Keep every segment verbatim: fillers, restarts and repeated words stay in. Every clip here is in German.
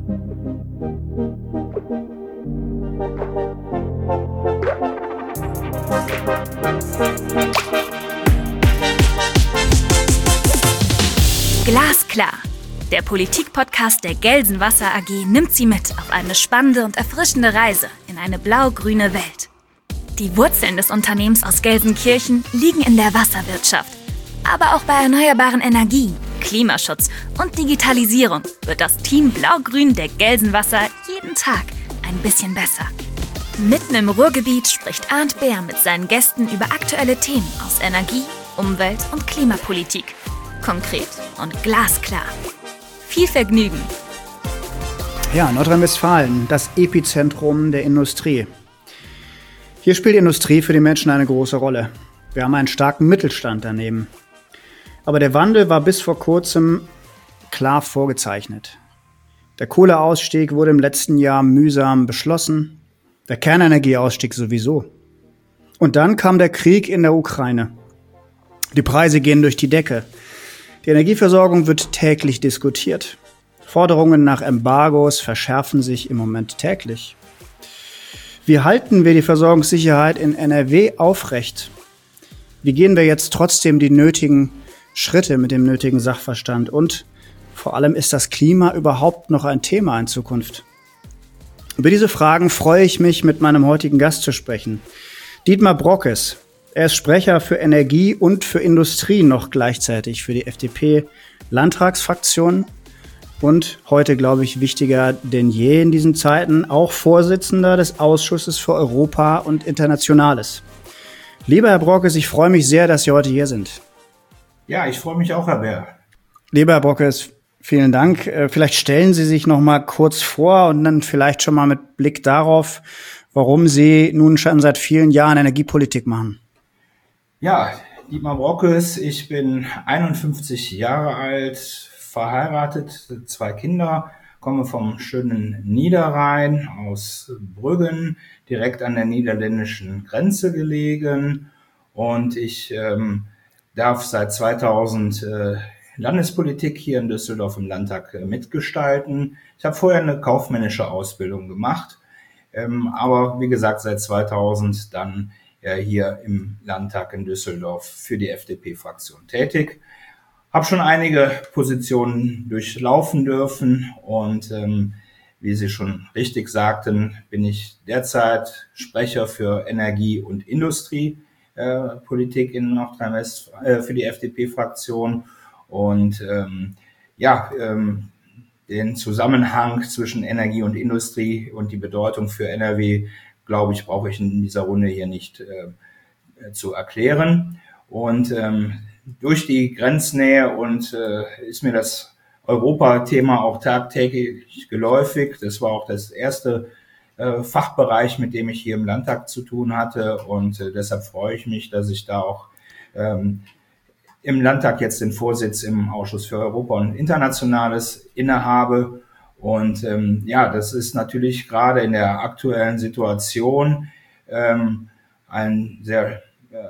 Glasklar. Der Politik-Podcast der Gelsenwasser A G nimmt Sie mit auf eine spannende und erfrischende Reise in eine blau-grüne Welt. Die Wurzeln des Unternehmens aus Gelsenkirchen liegen in der Wasserwirtschaft. Aber auch bei erneuerbaren Energien, Klimaschutz und Digitalisierung wird das Team Blau-Grün der Gelsenwasser jeden Tag ein bisschen besser. Mitten im Ruhrgebiet spricht Arndt Bär mit seinen Gästen über aktuelle Themen aus Energie, Umwelt und Klimapolitik. Konkret und glasklar. Viel Vergnügen! Ja, Nordrhein-Westfalen, das Epizentrum der Industrie. Hier spielt die Industrie für die Menschen eine große Rolle. Wir haben einen starken Mittelstand daneben. Aber der Wandel war bis vor kurzem klar vorgezeichnet. Der Kohleausstieg wurde im letzten Jahr mühsam beschlossen, der Kernenergieausstieg sowieso. Und dann kam der Krieg in der Ukraine. Die Preise gehen durch die Decke. Die Energieversorgung wird täglich diskutiert. Forderungen nach Embargos verschärfen sich im Moment täglich. Wie halten wir die Versorgungssicherheit in N R W aufrecht? Wie gehen wir jetzt trotzdem die nötigen Schritte mit dem nötigen Sachverstand? Und vor allem, ist das Klima überhaupt noch ein Thema in Zukunft? Über diese Fragen freue ich mich, mit meinem heutigen Gast zu sprechen. Dietmar Brockes. Er ist Sprecher für Energie und für Industrie noch gleichzeitig für die F D P-Landtagsfraktion und heute, glaube ich, wichtiger denn je in diesen Zeiten, auch Vorsitzender des Ausschusses für Europa und Internationales. Lieber Herr Brockes, ich freue mich sehr, dass Sie heute hier sind. Ja, ich freue mich auch, Herr Bär. Lieber Herr Brockes, vielen Dank. Vielleicht stellen Sie sich noch mal kurz vor und dann vielleicht schon mal mit Blick darauf, warum Sie nun schon seit vielen Jahren Energiepolitik machen. Ja, Dietmar Brockes, ich bin einundfünfzig Jahre alt, verheiratet, zwei Kinder, komme vom schönen Niederrhein aus Brüggen, direkt an der niederländischen Grenze gelegen. Und ich ähm, darf seit zweitausend äh, Landespolitik hier in Düsseldorf im Landtag äh, mitgestalten. Ich habe vorher eine kaufmännische Ausbildung gemacht, ähm, aber wie gesagt seit zweitausend dann äh, hier im Landtag in Düsseldorf für die F D P-Fraktion tätig. Habe schon einige Positionen durchlaufen dürfen und ähm, wie Sie schon richtig sagten, bin ich derzeit Sprecher für Energie- und Industriepolitik äh, Politik in Nordrhein-Westfalen äh, für die F D P-Fraktion und ähm, ja, ähm, den Zusammenhang zwischen Energie und Industrie und die Bedeutung für N R W, glaube ich, brauche ich in dieser Runde hier nicht äh, zu erklären. Und ähm, durch die Grenznähe und äh, ist mir das Europa-Thema auch tagtäglich geläufig. Das war auch das erste äh, Fachbereich, mit dem ich hier im Landtag zu tun hatte. Und äh, deshalb freue ich mich, dass ich da auch ähm, im Landtag jetzt den Vorsitz im Ausschuss für Europa und Internationales innehabe. Und ähm, ja, das ist natürlich gerade in der aktuellen Situation ähm, ein sehr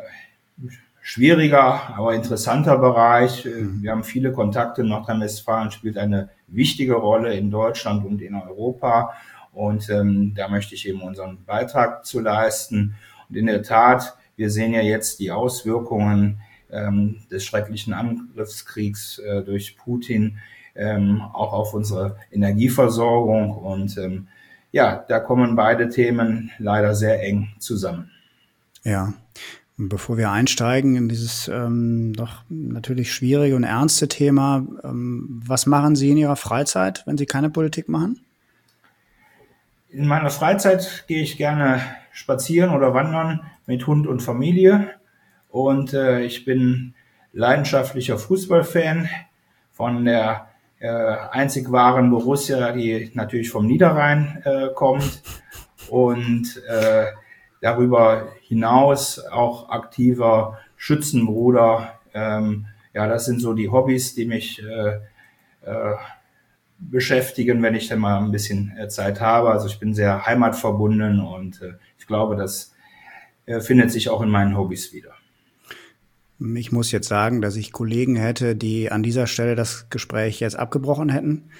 äh, schwieriger, aber interessanter Bereich. Wir haben viele Kontakte. Nordrhein-Westfalen spielt eine wichtige Rolle in Deutschland und in Europa. Und ähm, da möchte ich eben unseren Beitrag zu leisten. Und in der Tat, wir sehen ja jetzt die Auswirkungen ähm, des schrecklichen Angriffskriegs äh, durch Putin ähm, auch auf unsere Energieversorgung. Und ähm, ja, da kommen beide Themen leider sehr eng zusammen. Ja. Bevor wir einsteigen in dieses ähm, doch natürlich schwierige und ernste Thema, ähm, was machen Sie in Ihrer Freizeit, wenn Sie keine Politik machen? In meiner Freizeit gehe ich gerne spazieren oder wandern mit Hund und Familie. Und äh, ich bin leidenschaftlicher Fußballfan von der äh, einzig wahren Borussia, die natürlich vom Niederrhein äh, kommt. Und äh, darüber hinaus auch aktiver Schützenbruder. Ähm, ja, das sind so die Hobbys, die mich äh, äh, beschäftigen, wenn ich dann mal ein bisschen äh, Zeit habe. Also ich bin sehr heimatverbunden und äh, ich glaube, das äh, findet sich auch in meinen Hobbys wieder. Ich muss jetzt sagen, dass ich Kollegen hätte, die an dieser Stelle das Gespräch jetzt abgebrochen hätten.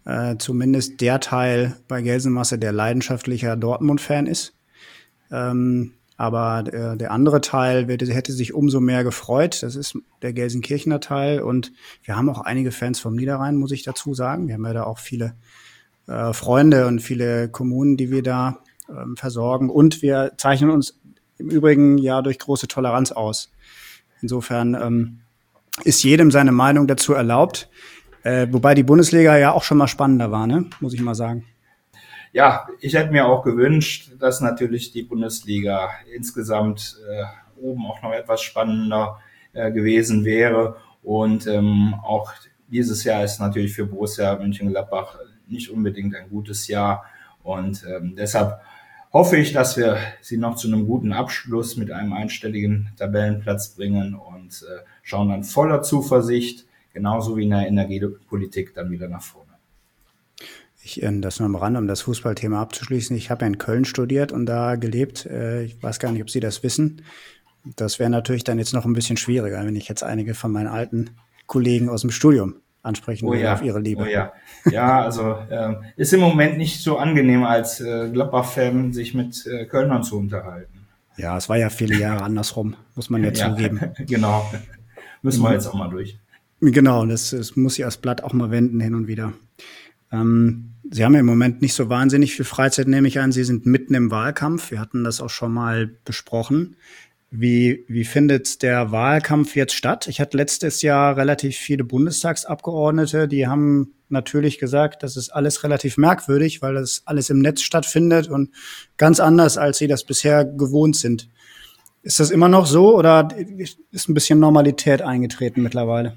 äh, zumindest der Teil bei Gelsenmasse, der leidenschaftlicher Dortmund-Fan ist. Ähm, aber der, der andere Teil hätte, hätte sich umso mehr gefreut. Das ist der Gelsenkirchener Teil. Und wir haben auch einige Fans vom Niederrhein, muss ich dazu sagen. Wir haben ja da auch viele äh, Freunde und viele Kommunen, die wir da ähm, versorgen. Und wir zeichnen uns im Übrigen ja durch große Toleranz aus. Insofern ähm, ist jedem seine Meinung dazu erlaubt. Äh, wobei die Bundesliga ja auch schon mal spannender war, ne? Muss ich mal sagen. Ja, ich hätte mir auch gewünscht, dass natürlich die Bundesliga insgesamt äh, oben auch noch etwas spannender äh, gewesen wäre. Und ähm, auch dieses Jahr ist natürlich für Borussia Mönchengladbach nicht unbedingt ein gutes Jahr. Und ähm, deshalb hoffe ich, dass wir sie noch zu einem guten Abschluss mit einem einstelligen Tabellenplatz bringen und äh, schauen dann voller Zuversicht, genauso wie in der Energiepolitik, dann wieder nach vorne. Ich, das nur am Rand, um das Fußballthema abzuschließen. Ich habe ja in Köln studiert und da gelebt. Ich weiß gar nicht, ob Sie das wissen. Das wäre natürlich dann jetzt noch ein bisschen schwieriger, wenn ich jetzt einige von meinen alten Kollegen aus dem Studium ansprechen würde, oh ja, auf ihre Liebe. Oh ja, ja, also äh, ist im Moment nicht so angenehm als äh, Gladbach-Fan, sich mit äh, Kölnern zu unterhalten. Ja, es war ja viele Jahre andersrum, muss man ja, ja zugeben. Genau, müssen wir jetzt auch mal durch. Genau, das, das muss ich als Blatt auch mal wenden hin und wieder. Ähm, Sie haben ja im Moment nicht so wahnsinnig viel Freizeit, nehme ich an. Sie sind mitten im Wahlkampf. Wir hatten das auch schon mal besprochen. Wie, wie findet der Wahlkampf jetzt statt? Ich hatte letztes Jahr relativ viele Bundestagsabgeordnete, die haben natürlich gesagt, das ist alles relativ merkwürdig, weil das alles im Netz stattfindet und ganz anders, als sie das bisher gewohnt sind. Ist das immer noch so oder ist ein bisschen Normalität eingetreten mittlerweile?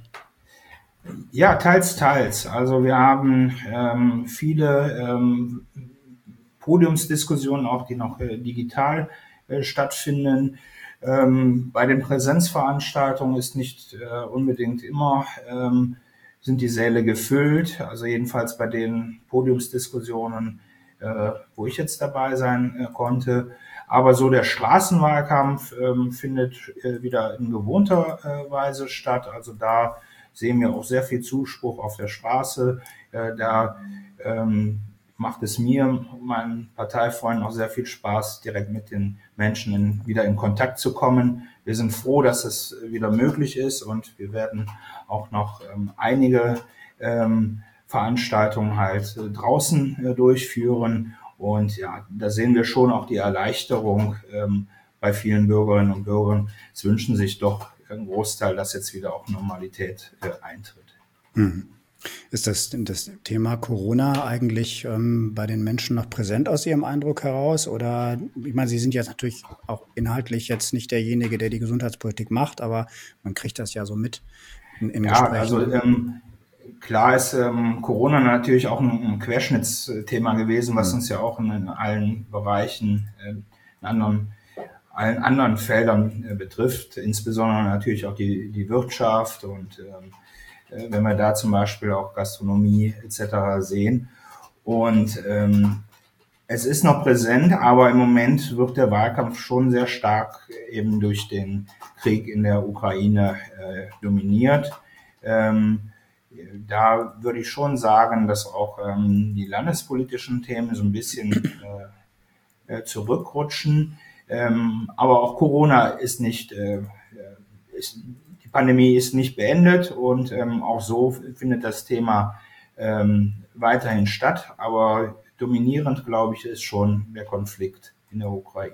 Ja, teils, teils. Also wir haben ähm, viele ähm, Podiumsdiskussionen auch, die noch äh, digital äh, stattfinden. Ähm, bei den Präsenzveranstaltungen ist nicht äh, unbedingt immer, ähm, sind die Säle gefüllt. Also jedenfalls bei den Podiumsdiskussionen, äh, wo ich jetzt dabei sein äh, konnte. Aber so der Straßenwahlkampf ähm, findet äh, wieder in gewohnter äh, Weise statt. Also da sehen wir auch sehr viel Zuspruch auf der Straße. Äh, da ähm, macht es mir, meinen Parteifreunden auch sehr viel Spaß, direkt mit den Menschen in, wieder in Kontakt zu kommen. Wir sind froh, dass es wieder möglich ist und wir werden auch noch ähm, einige ähm, Veranstaltungen halt äh, draußen äh, durchführen. Und ja, da sehen wir schon auch die Erleichterung ähm, bei vielen Bürgerinnen und Bürgern. Es wünschen sich doch ein Großteil, dass jetzt wieder auch Normalität äh, eintritt. Mhm. Ist das, das Thema Corona eigentlich ähm, bei den Menschen noch präsent aus Ihrem Eindruck heraus? Oder, ich meine, Sie sind jetzt natürlich auch inhaltlich jetzt nicht derjenige, der die Gesundheitspolitik macht, aber man kriegt das ja so mit in, in ja, Gesprächen. Also ähm, klar ist ähm, Corona natürlich auch ein, ein Querschnittsthema gewesen, was mhm. uns ja auch in, in allen Bereichen, äh, in anderen allen anderen Feldern äh, betrifft, insbesondere natürlich auch die, die Wirtschaft und ähm, äh, wenn wir da zum Beispiel auch Gastronomie et cetera sehen. Und ähm, es ist noch präsent, aber im Moment wird der Wahlkampf schon sehr stark eben durch den Krieg in der Ukraine äh, dominiert. Ähm, da würde ich schon sagen, dass auch ähm, die landespolitischen Themen so ein bisschen äh, zurückrutschen. Ähm, aber auch Corona ist nicht, äh, ist, die Pandemie ist nicht beendet und ähm, auch so findet das Thema ähm, weiterhin statt. Aber dominierend, glaube ich, ist schon der Konflikt in der Ukraine.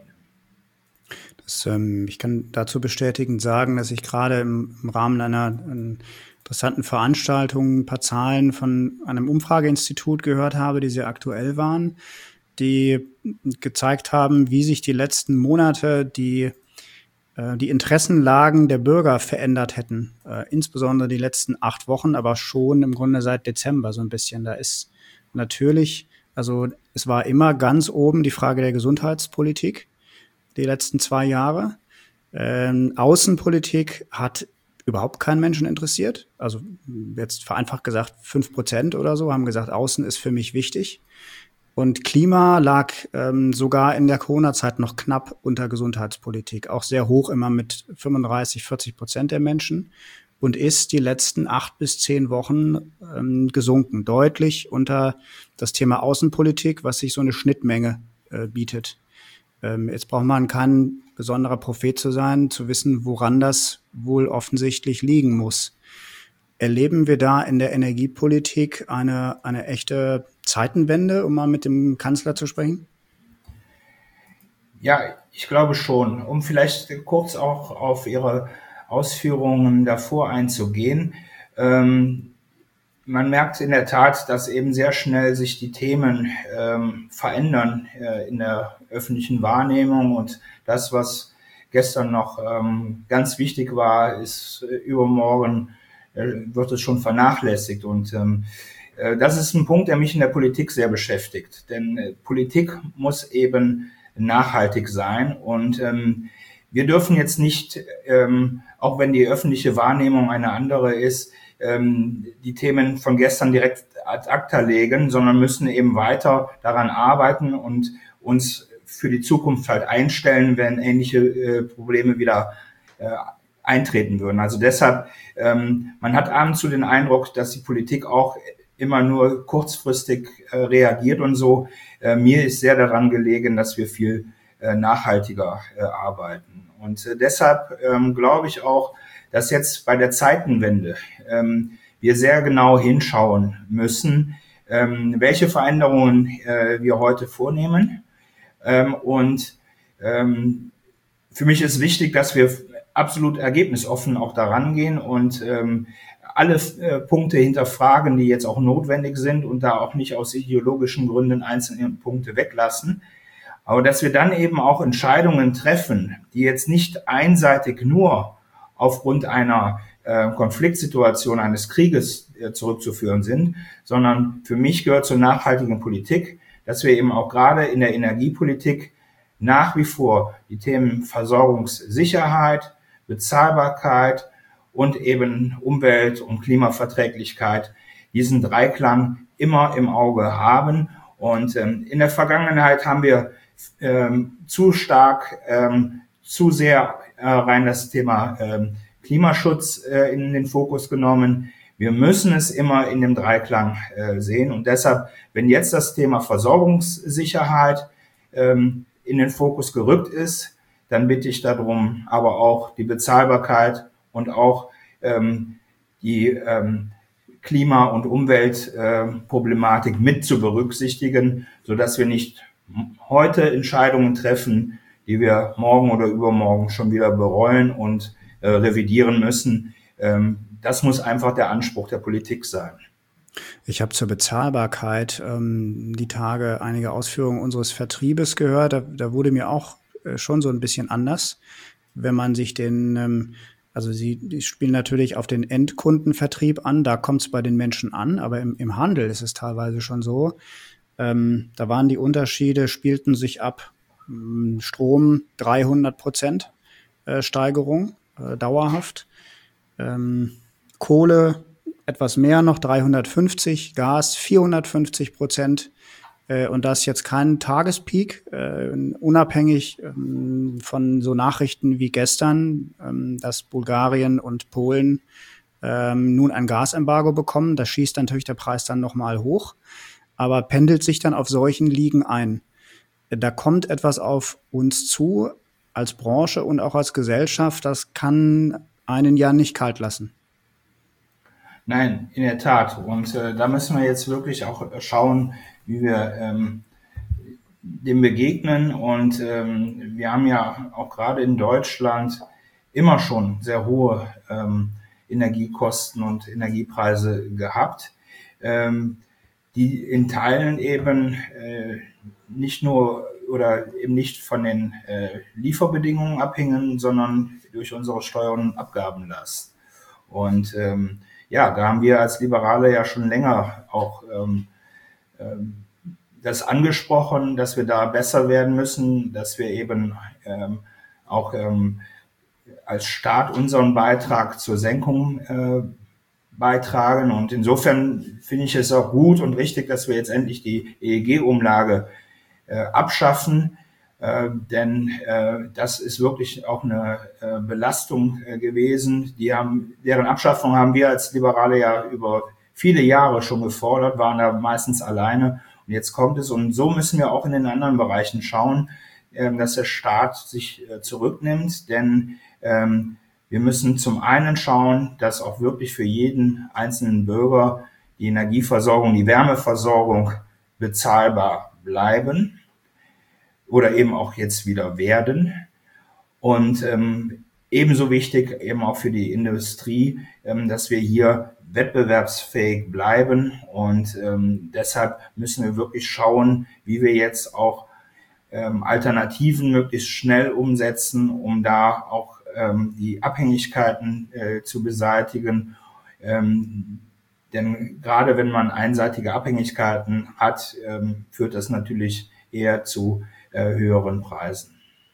Das, ähm, ich kann dazu bestätigend sagen, dass ich gerade im, im Rahmen einer, einer interessanten Veranstaltung ein paar Zahlen von einem Umfrageinstitut gehört habe, die sehr aktuell waren, die gezeigt haben, wie sich die letzten Monate die, äh, die Interessenlagen der Bürger verändert hätten. Äh, insbesondere die letzten acht Wochen, aber schon im Grunde seit Dezember so ein bisschen. Da ist natürlich, also es war immer ganz oben die Frage der Gesundheitspolitik, die letzten zwei Jahre. Ähm, Außenpolitik hat überhaupt keinen Menschen interessiert. Also jetzt vereinfacht gesagt, fünf Prozent oder so haben gesagt, Außen ist für mich wichtig. Und Klima lag ähm, sogar in der Corona-Zeit noch knapp unter Gesundheitspolitik, auch sehr hoch immer mit fünfunddreißig, vierzig Prozent der Menschen. und ist die letzten acht bis zehn Wochen ähm, gesunken, deutlich unter das Thema Außenpolitik, was sich so eine Schnittmenge äh, bietet. Ähm, jetzt braucht man kein besonderer Prophet zu sein, zu wissen, woran das wohl offensichtlich liegen muss. Erleben wir da in der Energiepolitik eine, eine echte Zeitenwende, um mal mit dem Kanzler zu sprechen? Ja, ich glaube schon. Um vielleicht kurz auch auf Ihre Ausführungen davor einzugehen. Ähm, man merkt in der Tat, dass eben sehr schnell sich die Themen ähm, verändern äh, in der öffentlichen Wahrnehmung, und das, was gestern noch ähm, ganz wichtig war, ist äh, übermorgen äh, wird es schon vernachlässigt. Und ähm, äh, das ist ein Punkt, der mich in der Politik sehr beschäftigt. Denn äh, Politik muss eben nachhaltig sein, und ähm, wir dürfen jetzt nicht, ähm, auch wenn die öffentliche Wahrnehmung eine andere ist, ähm, die Themen von gestern direkt ad acta legen, sondern müssen eben weiter daran arbeiten und uns für die Zukunft halt einstellen, wenn ähnliche äh, Probleme wieder äh, eintreten würden. Also deshalb, ähm, man hat abends so den Eindruck, dass die Politik auch immer nur kurzfristig äh, reagiert und so. Äh, mir ist sehr daran gelegen, dass wir viel äh, nachhaltiger äh, arbeiten. Und äh, deshalb ähm, glaube ich auch, dass jetzt bei der Zeitenwende ähm, wir sehr genau hinschauen müssen, ähm, welche Veränderungen äh, wir heute vornehmen. Ähm, und ähm, für mich ist wichtig, dass wir absolut ergebnisoffen auch daran gehen und ähm, alle äh, Punkte hinterfragen, die jetzt auch notwendig sind, und da auch nicht aus ideologischen Gründen einzelne Punkte weglassen. Aber dass wir dann eben auch Entscheidungen treffen, die jetzt nicht einseitig nur aufgrund einer äh, Konfliktsituation, eines Krieges äh, zurückzuführen sind, sondern für mich gehört zur nachhaltigen Politik, dass wir eben auch gerade in der Energiepolitik nach wie vor die Themen Versorgungssicherheit, Bezahlbarkeit und eben Umwelt- und Klimaverträglichkeit, diesen Dreiklang immer im Auge haben. Und ähm, in der Vergangenheit haben wir ähm, zu stark, ähm, zu sehr äh, rein das Thema ähm, Klimaschutz äh, in den Fokus genommen. Wir müssen es immer in dem Dreiklang äh, sehen. Und deshalb, wenn jetzt das Thema Versorgungssicherheit ähm, in den Fokus gerückt ist, dann bitte ich darum, aber auch die Bezahlbarkeit und auch ähm, die ähm, Klima- und Umweltproblematik äh, mit zu berücksichtigen, sodass wir nicht heute Entscheidungen treffen, die wir morgen oder übermorgen schon wieder bereuen und äh, revidieren müssen. Ähm, das muss einfach der Anspruch der Politik sein. Ich habe zur Bezahlbarkeit ähm, die Tage einige Ausführungen unseres Vertriebes gehört. Da, da wurde mir auch äh, schon so ein bisschen anders, wenn man sich den, ähm, also sie die spielen natürlich auf den Endkundenvertrieb an, da kommt es bei den Menschen an, aber im, im Handel ist es teilweise schon so. Ähm, da waren die Unterschiede, spielten sich ab. Strom dreihundert Prozent äh, Steigerung, äh, dauerhaft. Ähm, Kohle etwas mehr noch, dreihundertfünfzig, Gas vierhundertfünfzig Prozent. Äh, und das jetzt kein Tagespeak, äh, unabhängig ähm, von so Nachrichten wie gestern, ähm, dass Bulgarien und Polen ähm, nun ein Gasembargo bekommen. Da schießt natürlich der Preis dann nochmal hoch, aber pendelt sich dann auf solchen Ligen ein. Da kommt etwas auf uns zu, als Branche und auch als Gesellschaft, das kann einen ja nicht kalt lassen. Nein, in der Tat. Und äh, da müssen wir jetzt wirklich auch schauen, wie wir ähm, dem begegnen. Und ähm, wir haben ja auch gerade in Deutschland immer schon sehr hohe ähm, Energiekosten und Energiepreise gehabt, ähm, die in Teilen eben äh, nicht nur oder eben nicht von den äh, Lieferbedingungen abhängen, sondern durch unsere Steuern- und Abgabenlast. Und ähm, ja, da haben wir als Liberale ja schon länger auch ähm, ähm, das angesprochen, dass wir da besser werden müssen, dass wir eben ähm, auch ähm, als Staat unseren Beitrag zur Senkung äh, beitragen. Und insofern finde ich es auch gut und richtig, dass wir jetzt endlich die E E G-Umlage äh, abschaffen. Äh, denn äh, das ist wirklich auch eine äh, Belastung äh, gewesen. Die haben, deren Abschaffung haben wir als Liberale ja über viele Jahre schon gefordert, waren da meistens alleine. Und jetzt kommt es. Und so müssen wir auch in den anderen Bereichen schauen, äh, dass der Staat sich äh, zurücknimmt. Denn ähm, wir müssen zum einen schauen, dass auch wirklich für jeden einzelnen Bürger die Energieversorgung, die Wärmeversorgung bezahlbar bleiben. Oder eben auch jetzt wieder werden. Und ähm, ebenso wichtig eben auch für die Industrie, ähm, dass wir hier wettbewerbsfähig bleiben. Und ähm, deshalb müssen wir wirklich schauen, wie wir jetzt auch ähm, Alternativen möglichst schnell umsetzen, um da auch ähm, die Abhängigkeiten äh, zu beseitigen. Ähm, denn gerade wenn man einseitige Abhängigkeiten hat, ähm, führt das natürlich eher zu höheren Preisen.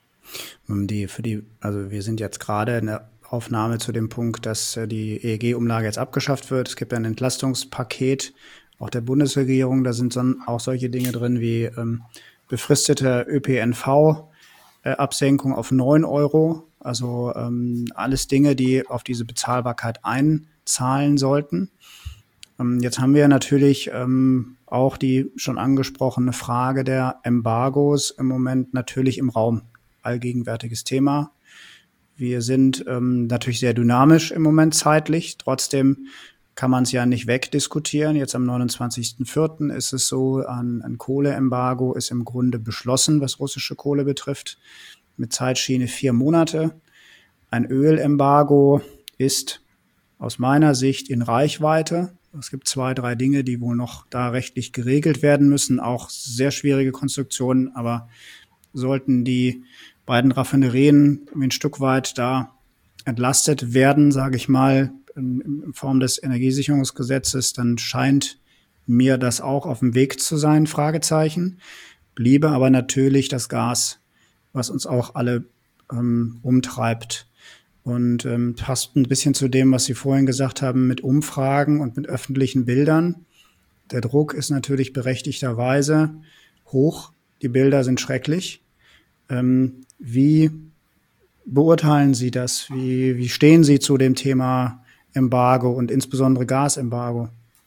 Die für die, also wir sind jetzt gerade in der Aufnahme zu dem Punkt, dass die E E G-Umlage jetzt abgeschafft wird. Es gibt ein Entlastungspaket auch der Bundesregierung. Da sind dann auch solche Dinge drin wie ähm, befristete Ö P N V-Absenkung äh, auf neun Euro. Also ähm, alles Dinge, die auf diese Bezahlbarkeit einzahlen sollten. Ähm, jetzt haben wir natürlich ähm, auch die schon angesprochene Frage der Embargos im Moment natürlich im Raum. Allgegenwärtiges Thema. Wir sind ähm, natürlich sehr dynamisch im Moment zeitlich. Trotzdem kann man es ja nicht wegdiskutieren. Jetzt am neunundzwanzigsten vierten ist es so, ein, ein Kohleembargo ist im Grunde beschlossen, was russische Kohle betrifft, mit Zeitschiene vier Monate. Ein Ölembargo ist aus meiner Sicht in Reichweite. Es gibt zwei, drei Dinge, die wohl noch da rechtlich geregelt werden müssen, auch sehr schwierige Konstruktionen, aber sollten die beiden Raffinerien ein Stück weit da entlastet werden, sage ich mal, in Form des Energiesicherungsgesetzes, dann scheint mir das auch auf dem Weg zu sein, Fragezeichen. Bliebe aber natürlich das Gas, was uns auch alle ähm, umtreibt. Und ähm, passt ein bisschen zu dem, was Sie vorhin gesagt haben, mit Umfragen und mit öffentlichen Bildern. Der Druck ist natürlich berechtigterweise hoch. Die Bilder sind schrecklich. Ähm, wie beurteilen Sie das? Wie, wie stehen Sie zu dem Thema Embargo und insbesondere Gasembargo?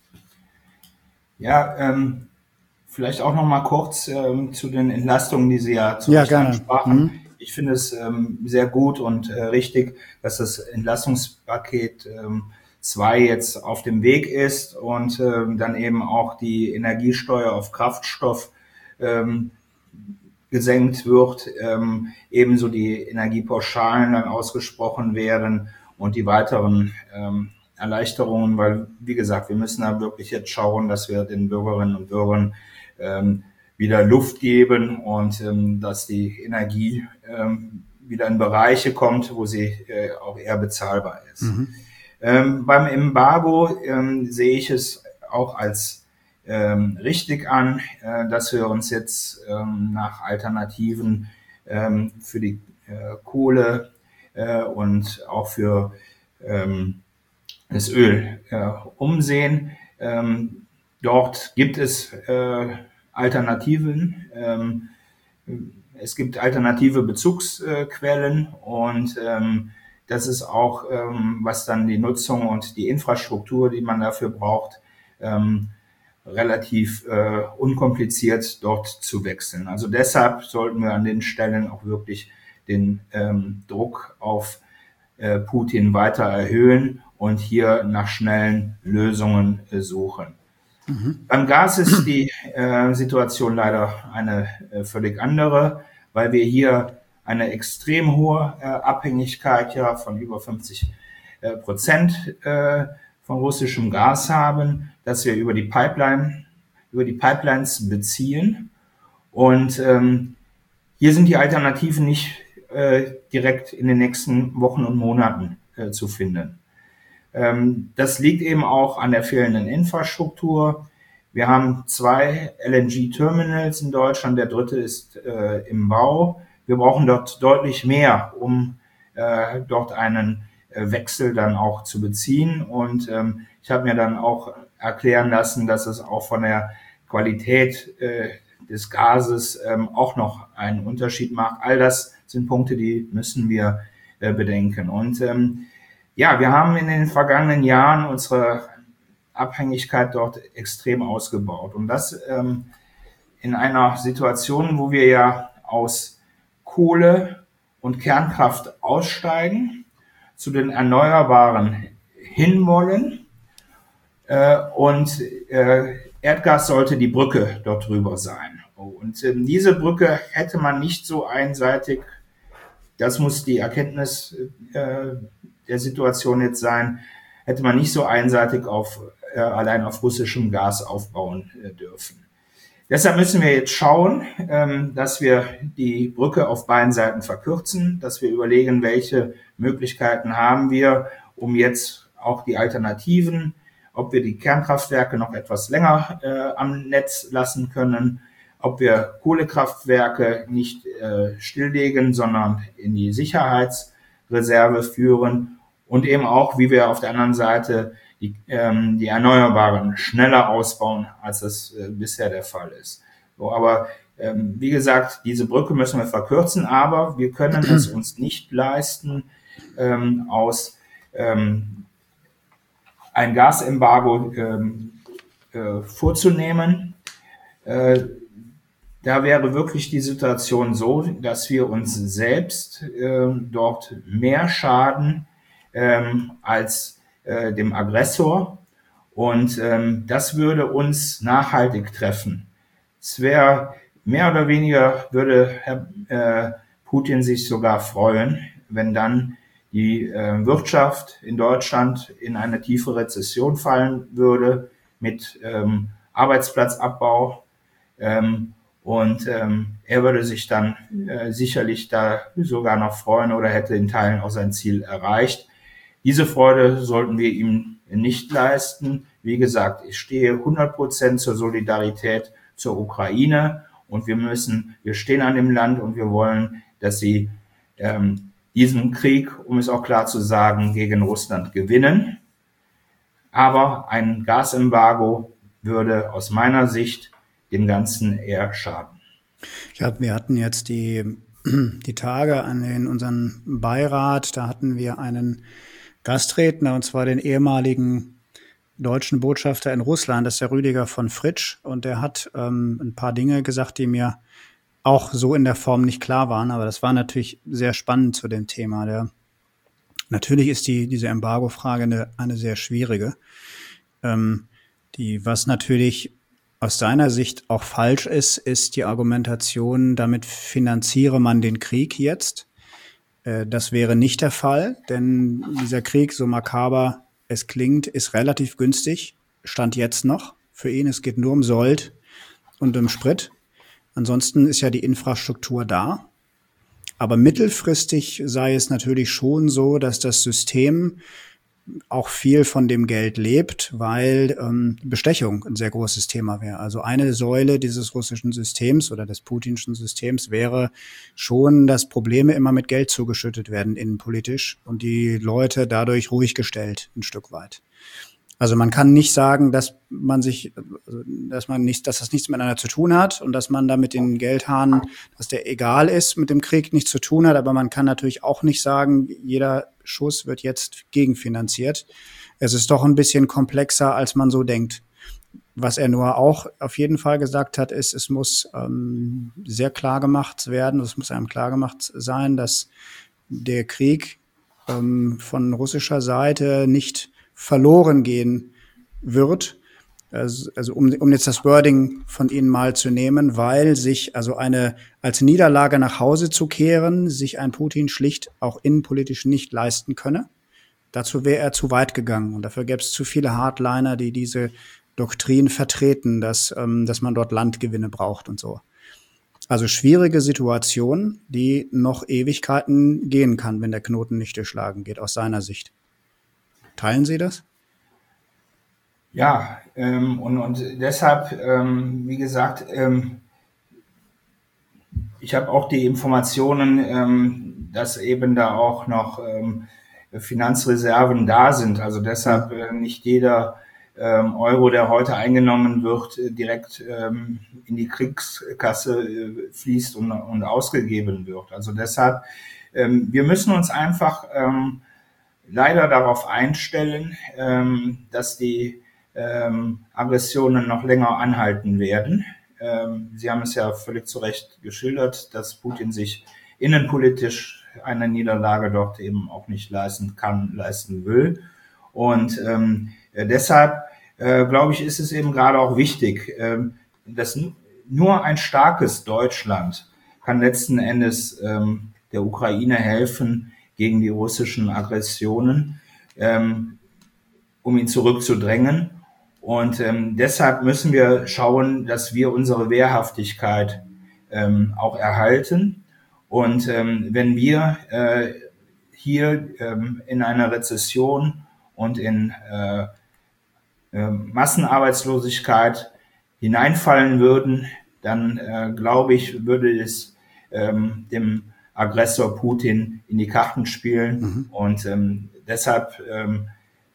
Ja, ähm, vielleicht auch noch mal kurz ähm, zu den Entlastungen, die Sie ja zu Ja, Recht gerne. ansprachen. Mhm. Ich finde es ähm, sehr gut und äh, richtig, dass das Entlastungspaket ähm, zwei jetzt auf dem Weg ist und ähm, dann eben auch die Energiesteuer auf Kraftstoff ähm, gesenkt wird, ähm, ebenso die Energiepauschalen dann ausgesprochen werden und die weiteren ähm, Erleichterungen, weil, wie gesagt, wir müssen da wirklich jetzt schauen, dass wir den Bürgerinnen und Bürgern ähm, wieder Luft geben und ähm, dass die Energie ähm, wieder in Bereiche kommt, wo sie äh, auch eher bezahlbar ist. Mhm. Ähm, beim Embargo ähm, sehe ich es auch als ähm, richtig an, äh, dass wir uns jetzt ähm, nach Alternativen ähm, für die äh, Kohle äh, und auch für ähm, das Öl äh, umsehen. Ähm, dort gibt es äh, Alternativen. Ähm, es gibt alternative Bezugsquellen und ähm, das ist auch, ähm, was dann die Nutzung und die Infrastruktur, die man dafür braucht, ähm, relativ äh, unkompliziert dort zu wechseln. Also deshalb sollten wir an den Stellen auch wirklich den ähm, Druck auf äh, Putin weiter erhöhen und hier nach schnellen Lösungen äh, suchen. Mhm. Beim Gas ist die äh, Situation leider eine äh, völlig andere, weil wir hier eine extrem hohe äh, Abhängigkeit ja von über fünfzig äh, Prozent äh, von russischem Gas haben, das wir über die Pipeline, über die Pipelines beziehen. Und ähm, hier sind die Alternativen nicht äh, direkt in den nächsten Wochen und Monaten äh, zu finden. Ähm, das liegt eben auch an der fehlenden Infrastruktur. Wir haben zwei L N G-Terminals in Deutschland, der dritte ist äh, im Bau. Wir brauchen dort deutlich mehr, um äh, dort einen äh, Wechsel dann auch zu beziehen. Und ähm, ich habe mir dann auch erklären lassen, dass es auch von der Qualität äh, des Gases ähm, auch noch einen Unterschied macht. All das sind Punkte, die müssen wir äh, bedenken. Und ähm, ja, wir haben in den vergangenen Jahren unsere Abhängigkeit dort extrem ausgebaut. Und das ähm, in einer Situation, wo wir ja aus Kohle und Kernkraft aussteigen, zu den Erneuerbaren hinwollen äh, und äh, Erdgas sollte die Brücke dort drüber sein. Und äh, diese Brücke hätte man nicht so einseitig, das muss die Erkenntnis äh, der Situation jetzt sein, hätte man nicht so einseitig auf, äh, allein auf russischem Gas aufbauen äh, dürfen. Deshalb müssen wir jetzt schauen, ähm, dass wir die Brücke auf beiden Seiten verkürzen, dass wir überlegen, welche Möglichkeiten haben wir, um jetzt auch die Alternativen, ob wir die Kernkraftwerke noch etwas länger äh, am Netz lassen können, ob wir Kohlekraftwerke nicht äh, stilllegen, sondern in die Sicherheitsreserve führen und eben auch, wie wir auf der anderen Seite die, ähm, die Erneuerbaren schneller ausbauen, als das äh, bisher der Fall ist. So, aber ähm, wie gesagt, diese Brücke müssen wir verkürzen, aber wir können es uns nicht leisten, ähm, aus ähm, ein Gasembargo ähm, äh, vorzunehmen. Äh, da wäre wirklich die Situation so, dass wir uns selbst äh, dort mehr schaden ähm, als äh, dem Aggressor. Und ähm, das würde uns nachhaltig treffen. Es wäre mehr oder weniger, würde Herr äh, Putin sich sogar freuen, wenn dann die äh, Wirtschaft in Deutschland in eine tiefe Rezession fallen würde mit ähm, Arbeitsplatzabbau. Ähm, und ähm, er würde sich dann äh, sicherlich da sogar noch freuen oder hätte in Teilen auch sein Ziel erreicht. Diese Freude sollten wir ihm nicht leisten. Wie gesagt, ich stehe hundert Prozent zur Solidarität zur Ukraine und wir müssen, wir stehen an dem Land und wir wollen, dass sie ähm, diesen Krieg, um es auch klar zu sagen, gegen Russland gewinnen. Aber ein Gasembargo würde aus meiner Sicht dem Ganzen eher schaden. Ja, wir hatten jetzt die, die Tage an den, unseren Beirat, da hatten wir einen Gastredner, und zwar den ehemaligen deutschen Botschafter in Russland, das ist der Rüdiger von Fritsch, und der hat ähm, ein paar Dinge gesagt, die mir auch so in der Form nicht klar waren, aber das war natürlich sehr spannend zu dem Thema. Der, natürlich ist die diese Embargo-Frage eine, eine sehr schwierige, ähm, die, was natürlich aus seiner Sicht auch falsch ist, ist die Argumentation, damit finanziere man den Krieg jetzt. Äh, das wäre nicht der Fall, denn dieser Krieg, so makaber es klingt, ist relativ günstig, Stand jetzt noch für ihn. Es geht nur um Sold und um Sprit. Ansonsten ist ja die Infrastruktur da. Aber mittelfristig sei es natürlich schon so, dass das System auch viel von dem Geld lebt, weil ähm, Bestechung ein sehr großes Thema wäre. Also eine Säule dieses russischen Systems oder des putinschen Systems wäre schon, dass Probleme immer mit Geld zugeschüttet werden innenpolitisch und die Leute dadurch ruhig gestellt ein Stück weit. Also man kann nicht sagen, dass man sich, dass man nicht, dass das nichts miteinander zu tun hat und dass man da mit den Geldhahn, dass der egal ist, mit dem Krieg nichts zu tun hat. Aber man kann natürlich auch nicht sagen, jeder Schuss wird jetzt gegenfinanziert. Es ist doch ein bisschen komplexer, als man so denkt. Was er nur auch auf jeden Fall gesagt hat, ist, es muss ähm, sehr klar gemacht werden, es muss einem klar gemacht sein, dass der Krieg ähm, von russischer Seite nicht verloren gehen wird, also, also um, um jetzt das Wording von Ihnen mal zu nehmen, weil sich also eine als Niederlage nach Hause zu kehren, sich ein Putin schlicht auch innenpolitisch nicht leisten könne. Dazu wäre er zu weit gegangen und dafür gäbe es zu viele Hardliner, die diese Doktrin vertreten, dass, ähm, dass man dort Landgewinne braucht und so. Also schwierige Situation, die noch Ewigkeiten gehen kann, wenn der Knoten nicht durchschlagen geht, aus seiner Sicht. Teilen Sie das? Ja, ähm, und, und deshalb, ähm, wie gesagt, ähm, ich habe auch die Informationen, ähm, dass eben da auch noch ähm, Finanzreserven da sind. Also deshalb äh, nicht jeder ähm, Euro, der heute eingenommen wird, direkt ähm, in die Kriegskasse äh, fließt und, und ausgegeben wird. Also deshalb, ähm, wir müssen uns einfach ähm, leider darauf einstellen, ähm, dass die ähm, Aggressionen noch länger anhalten werden. Ähm, Sie haben es ja völlig zu Recht geschildert, dass Putin sich innenpolitisch eine Niederlage dort eben auch nicht leisten kann, leisten will. Und ähm, deshalb, äh, glaube ich, ist es eben gerade auch wichtig, ähm, dass nur ein starkes Deutschland kann letzten Endes ähm, der Ukraine helfen gegen die russischen Aggressionen, ähm, um ihn zurückzudrängen. Und ähm, deshalb müssen wir schauen, dass wir unsere Wehrhaftigkeit ähm, auch erhalten. Und ähm, wenn wir äh, hier ähm, in einer Rezession und in äh, äh, Massenarbeitslosigkeit hineinfallen würden, dann äh, glaube ich, würde es ähm, dem Aggressor Putin in die Karten spielen. Mhm. Und ähm, deshalb ähm,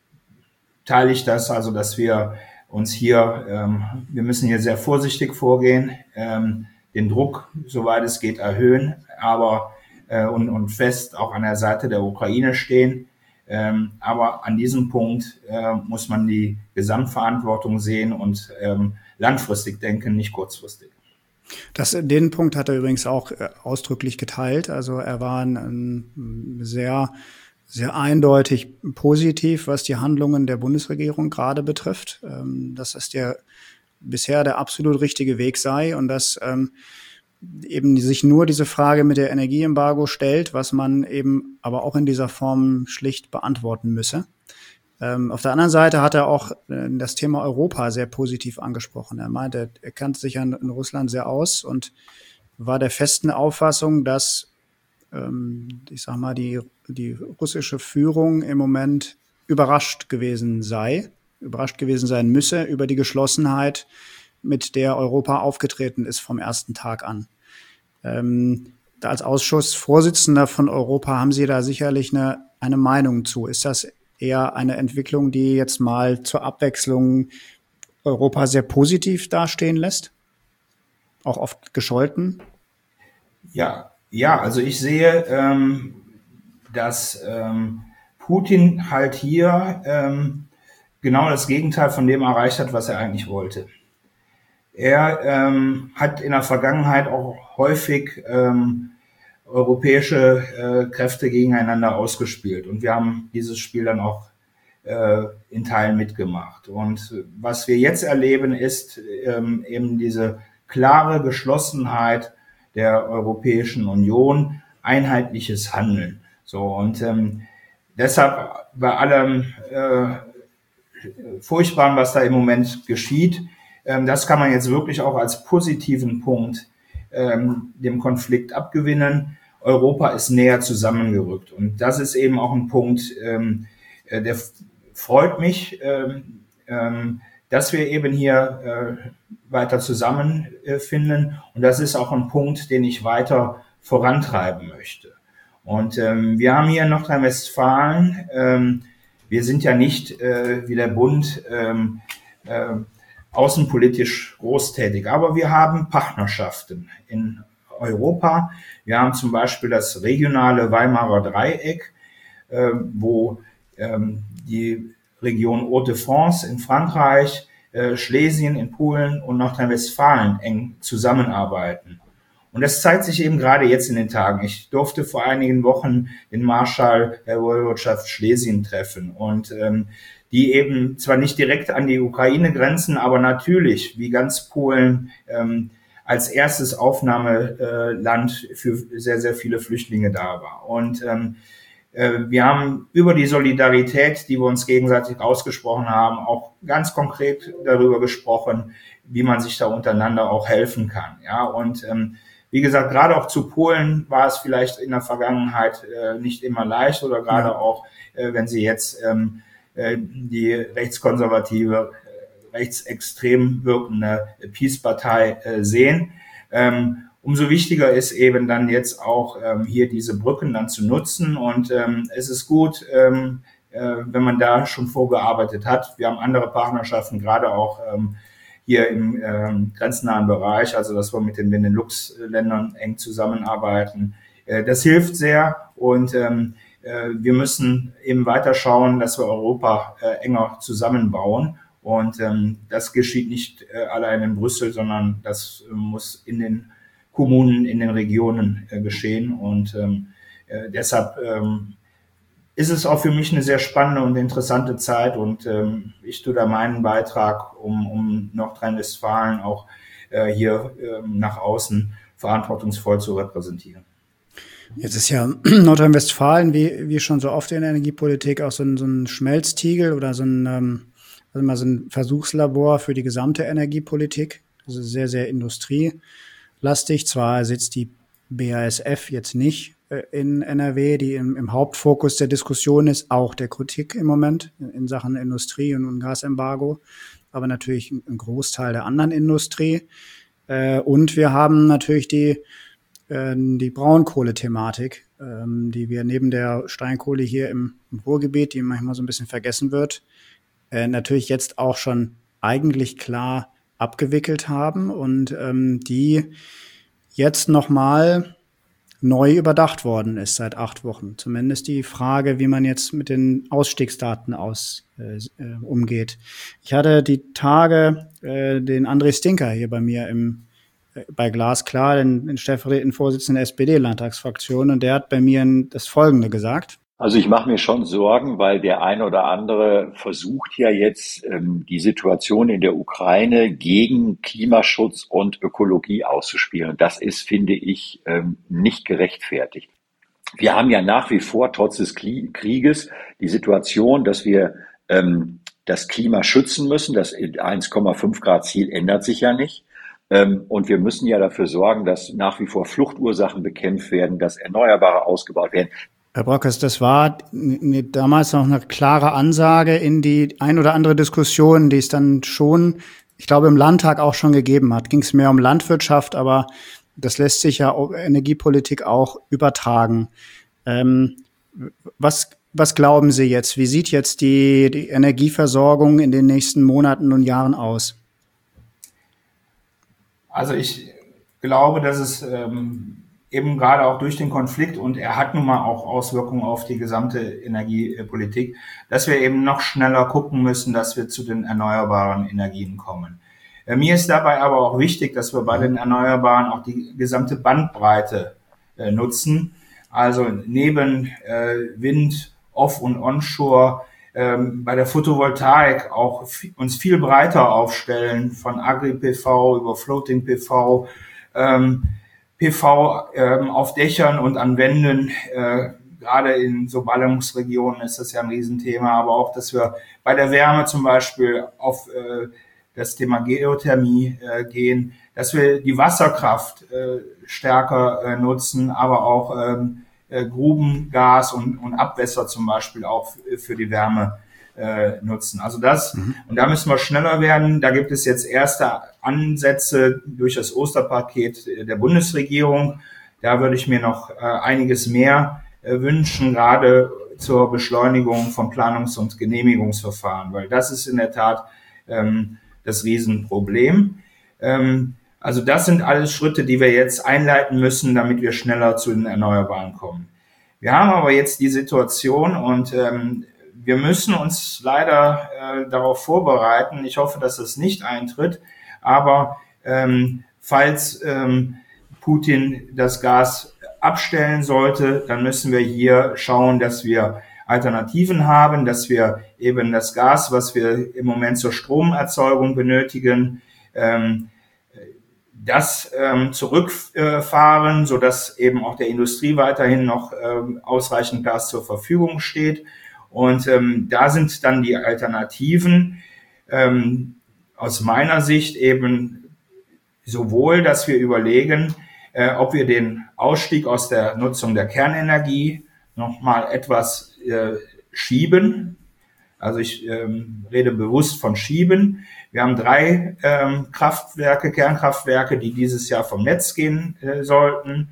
teile ich das, also dass wir uns hier, ähm, wir müssen hier sehr vorsichtig vorgehen, ähm, den Druck, soweit es geht, erhöhen, aber äh, und, und fest auch an der Seite der Ukraine stehen. Ähm, aber an diesem Punkt äh, muss man die Gesamtverantwortung sehen und ähm, langfristig denken, nicht kurzfristig. Das, den Punkt hat er übrigens auch äh, ausdrücklich geteilt. Also er war ein, ein sehr, sehr eindeutig positiv, was die Handlungen der Bundesregierung gerade betrifft. Ähm, dass das der bisher der absolut richtige Weg sei und dass ähm, eben sich nur diese Frage mit der Energieembargo stellt, was man eben aber auch in dieser Form schlicht beantworten müsse. Ähm, auf der anderen Seite hat er auch äh, das Thema Europa sehr positiv angesprochen. Er meinte, er kannte sich an, in Russland sehr aus und war der festen Auffassung, dass, ähm, ich sag mal, die, die russische Führung im Moment überrascht gewesen sei, überrascht gewesen sein müsse über die Geschlossenheit, mit der Europa aufgetreten ist vom ersten Tag an. Ähm, als Ausschussvorsitzender von Europa haben Sie da sicherlich eine, eine Meinung zu. Ist das eher eine Entwicklung, die jetzt mal zur Abwechslung Europa sehr positiv dastehen lässt? Auch oft gescholten? Ja, ja, also ich sehe, ähm, dass ähm, Putin halt hier ähm, genau das Gegenteil von dem erreicht hat, was er eigentlich wollte. Er ähm, hat in der Vergangenheit auch häufig ähm, europäische äh, Kräfte gegeneinander ausgespielt. Und wir haben dieses Spiel dann auch äh, in Teilen mitgemacht. Und was wir jetzt erleben, ist ähm, eben diese klare Geschlossenheit der Europäischen Union, einheitliches Handeln. So, und ähm, deshalb bei allem äh, Furchtbaren, was da im Moment geschieht, das kann man jetzt wirklich auch als positiven Punkt ähm, dem Konflikt abgewinnen. Europa ist näher zusammengerückt. Und das ist eben auch ein Punkt, ähm, der freut mich, ähm, ähm, dass wir eben hier äh, weiter zusammenfinden. Äh, Und das ist auch ein Punkt, den ich weiter vorantreiben möchte. Und ähm, wir haben hier in Nordrhein-Westfalen, ähm, wir sind ja nicht äh, wie der Bund, ähm, äh, außenpolitisch großtätig. Aber wir haben Partnerschaften in Europa. Wir haben zum Beispiel das regionale Weimarer Dreieck, äh, wo ähm, die Region Hauts-de-France in Frankreich, äh, Schlesien in Polen und Nordrhein-Westfalen eng zusammenarbeiten. Und das zeigt sich eben gerade jetzt in den Tagen. Ich durfte vor einigen Wochen den Marschall der Woiwodschaft Schlesien treffen und ähm, die eben zwar nicht direkt an die Ukraine grenzen, aber natürlich, wie ganz Polen, ähm, als erstes Aufnahmeland für sehr, sehr viele Flüchtlinge da war. Und ähm, äh, wir haben über die Solidarität, die wir uns gegenseitig ausgesprochen haben, auch ganz konkret darüber gesprochen, wie man sich da untereinander auch helfen kann. Ja, und ähm, wie gesagt, gerade auch zu Polen war es vielleicht in der Vergangenheit äh, nicht immer leicht oder gerade ja. auch, äh, wenn Sie jetzt ähm, die rechtskonservative, rechtsextrem wirkende Peace-Partei sehen. Umso wichtiger ist eben dann jetzt auch hier diese Brücken dann zu nutzen. Und es ist gut, äh, wenn man da schon vorgearbeitet hat. Wir haben andere Partnerschaften, gerade auch ähm, hier im ähm, grenznahen Bereich, also dass wir mit den Benelux-Ländern eng zusammenarbeiten. Äh, das hilft sehr und ähm, äh, wir müssen eben weiter schauen, dass wir Europa äh, enger zusammenbauen. Und ähm, das geschieht nicht äh, allein in Brüssel, sondern das äh, muss in den Kommunen, in den Regionen äh, geschehen. Und ähm, äh, deshalb ähm, ist es auch für mich eine sehr spannende und interessante Zeit. Und ähm, ich tue da meinen Beitrag, um, um Nordrhein-Westfalen auch äh, hier äh, nach außen verantwortungsvoll zu repräsentieren. Jetzt ist ja Nordrhein-Westfalen, wie, wie schon so oft in der Energiepolitik, auch so ein, so ein Schmelztiegel oder so ein, ähm, also mal so ein Versuchslabor für die gesamte Energiepolitik. Also sehr, sehr industrielastig. Zwar sitzt die B A S F jetzt nicht äh, in N R W, die im, im Hauptfokus der Diskussion ist, auch der Kritik im Moment in Sachen Industrie und, und Gasembargo, aber natürlich ein Großteil der anderen Industrie. Äh, und wir haben natürlich die die Braunkohlethematik, ähm, die wir neben der Steinkohle hier im, im Ruhrgebiet, die manchmal so ein bisschen vergessen wird, äh, natürlich jetzt auch schon eigentlich klar abgewickelt haben und ähm, die jetzt nochmal neu überdacht worden ist seit acht Wochen. Zumindest die Frage, wie man jetzt mit den Ausstiegsdaten aus, äh, umgeht. Ich hatte die Tage äh, den André Stinker hier bei mir im bei Glasklar, den, den stellvertretenden Vorsitzenden der S P D-Landtagsfraktion, und der hat bei mir das Folgende gesagt. Also ich mache mir schon Sorgen, weil der ein oder andere versucht ja jetzt, ähm, die Situation in der Ukraine gegen Klimaschutz und Ökologie auszuspielen. Und das ist, finde ich, ähm, nicht gerechtfertigt. Wir haben ja nach wie vor, trotz des Krieges, die Situation, dass wir ähm, das Klima schützen müssen. Das eins Komma fünf Grad Ziel ändert sich ja nicht. Und wir müssen ja dafür sorgen, dass nach wie vor Fluchtursachen bekämpft werden, dass Erneuerbare ausgebaut werden. Herr Brockes, das war damals noch eine klare Ansage in die ein oder andere Diskussion, die es dann schon, ich glaube, im Landtag auch schon gegeben hat. Ging es mehr um Landwirtschaft, aber das lässt sich ja auf Energiepolitik auch übertragen. Ähm, was, was glauben Sie jetzt? Wie sieht jetzt die, die Energieversorgung in den nächsten Monaten und Jahren aus? Also ich glaube, dass es ähm, eben gerade auch durch den Konflikt, und er hat nun mal auch Auswirkungen auf die gesamte Energiepolitik, dass wir eben noch schneller gucken müssen, dass wir zu den erneuerbaren Energien kommen. Äh, mir ist dabei aber auch wichtig, dass wir bei den Erneuerbaren auch die gesamte Bandbreite äh, nutzen. Also neben äh, Wind, Off- und Onshore, Ähm, bei der Photovoltaik auch f- uns viel breiter aufstellen, von Agri-P V über Floating-P V, ähm, P V ähm, auf Dächern und an Wänden, äh, gerade in so Ballungsregionen ist das ja ein Riesenthema, aber auch, dass wir bei der Wärme zum Beispiel auf äh, das Thema Geothermie äh, gehen, dass wir die Wasserkraft äh, stärker äh, nutzen, aber auch ähm, Äh, Grubengas und, und Abwässer zum Beispiel auch f- für die Wärme äh, nutzen. Also das, mhm. Und da müssen wir schneller werden. Da gibt es jetzt erste Ansätze durch das Osterpaket der Bundesregierung. Da würde ich mir noch äh, einiges mehr äh, wünschen, gerade zur Beschleunigung von Planungs- und Genehmigungsverfahren, weil das ist in der Tat ähm, das Riesenproblem. Ähm, Also das sind alles Schritte, die wir jetzt einleiten müssen, damit wir schneller zu den Erneuerbaren kommen. Wir haben aber jetzt die Situation und ähm, wir müssen uns leider äh, darauf vorbereiten. Ich hoffe, dass das nicht eintritt. Aber ähm, falls ähm, Putin das Gas abstellen sollte, dann müssen wir hier schauen, dass wir Alternativen haben, dass wir eben das Gas, was wir im Moment zur Stromerzeugung benötigen, ähm, das ähm, zurückfahren, äh, sodass eben auch der Industrie weiterhin noch ähm, ausreichend Gas zur Verfügung steht. Und ähm, da sind dann die Alternativen ähm, aus meiner Sicht eben sowohl, dass wir überlegen, äh, ob wir den Ausstieg aus der Nutzung der Kernenergie nochmal etwas äh, schieben. Also ich ähm, rede bewusst von schieben. Wir haben drei ähm, Kraftwerke, Kernkraftwerke, die dieses Jahr vom Netz gehen äh, sollten.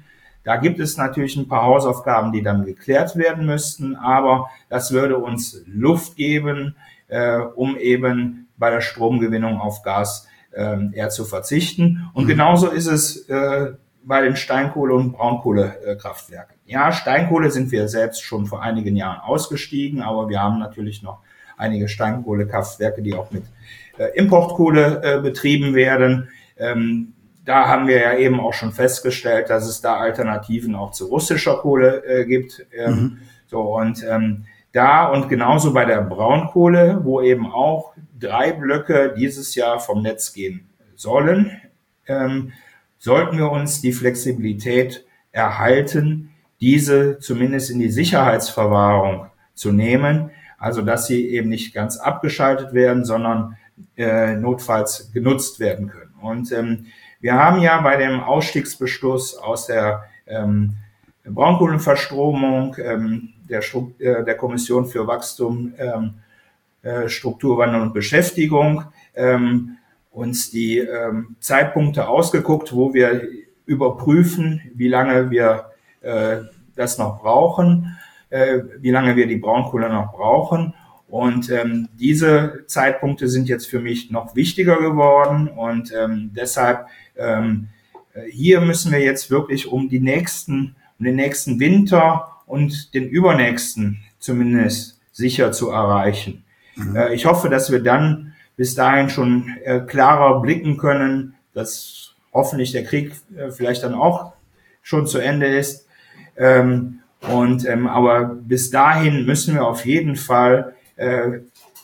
Da gibt es natürlich ein paar Hausaufgaben, die dann geklärt werden müssten, aber das würde uns Luft geben, äh, um eben bei der Stromgewinnung auf Gas äh, eher zu verzichten. Und mhm. genauso ist es äh, bei den Steinkohle- und Braunkohlekraftwerken. Ja, Steinkohle sind wir selbst schon vor einigen Jahren ausgestiegen, aber wir haben natürlich noch einige Steinkohlekraftwerke, die auch mit äh, Importkohle äh, betrieben werden. Ähm, Da haben wir ja eben auch schon festgestellt, dass es da Alternativen auch zu russischer Kohle äh, gibt. Ähm, mhm. So und ähm, da und genauso bei der Braunkohle, wo eben auch drei Blöcke dieses Jahr vom Netz gehen sollen, ähm, sollten wir uns die Flexibilität erhalten, diese zumindest in die Sicherheitsverwahrung zu nehmen, also dass sie eben nicht ganz abgeschaltet werden, sondern äh, notfalls genutzt werden können. Und ähm, wir haben ja bei dem Ausstiegsbeschluss aus der ähm, Braunkohlenverstromung ähm, der, äh, der Kommission für Wachstum, ähm, äh, Strukturwandel und Beschäftigung ähm, uns die ähm, Zeitpunkte ausgeguckt, wo wir überprüfen, wie lange wir äh, das noch brauchen, äh, wie lange wir die Braunkohle noch brauchen. Und ähm, diese Zeitpunkte sind jetzt für mich noch wichtiger geworden und ähm, deshalb ähm, hier müssen wir jetzt wirklich um die nächsten, um den nächsten Winter und den übernächsten zumindest sicher zu erreichen. Mhm. Äh, ich hoffe, dass wir dann bis dahin schon äh, klarer blicken können, dass hoffentlich der Krieg äh, vielleicht dann auch schon zu Ende ist. Ähm, und ähm, aber bis dahin müssen wir auf jeden Fall Äh,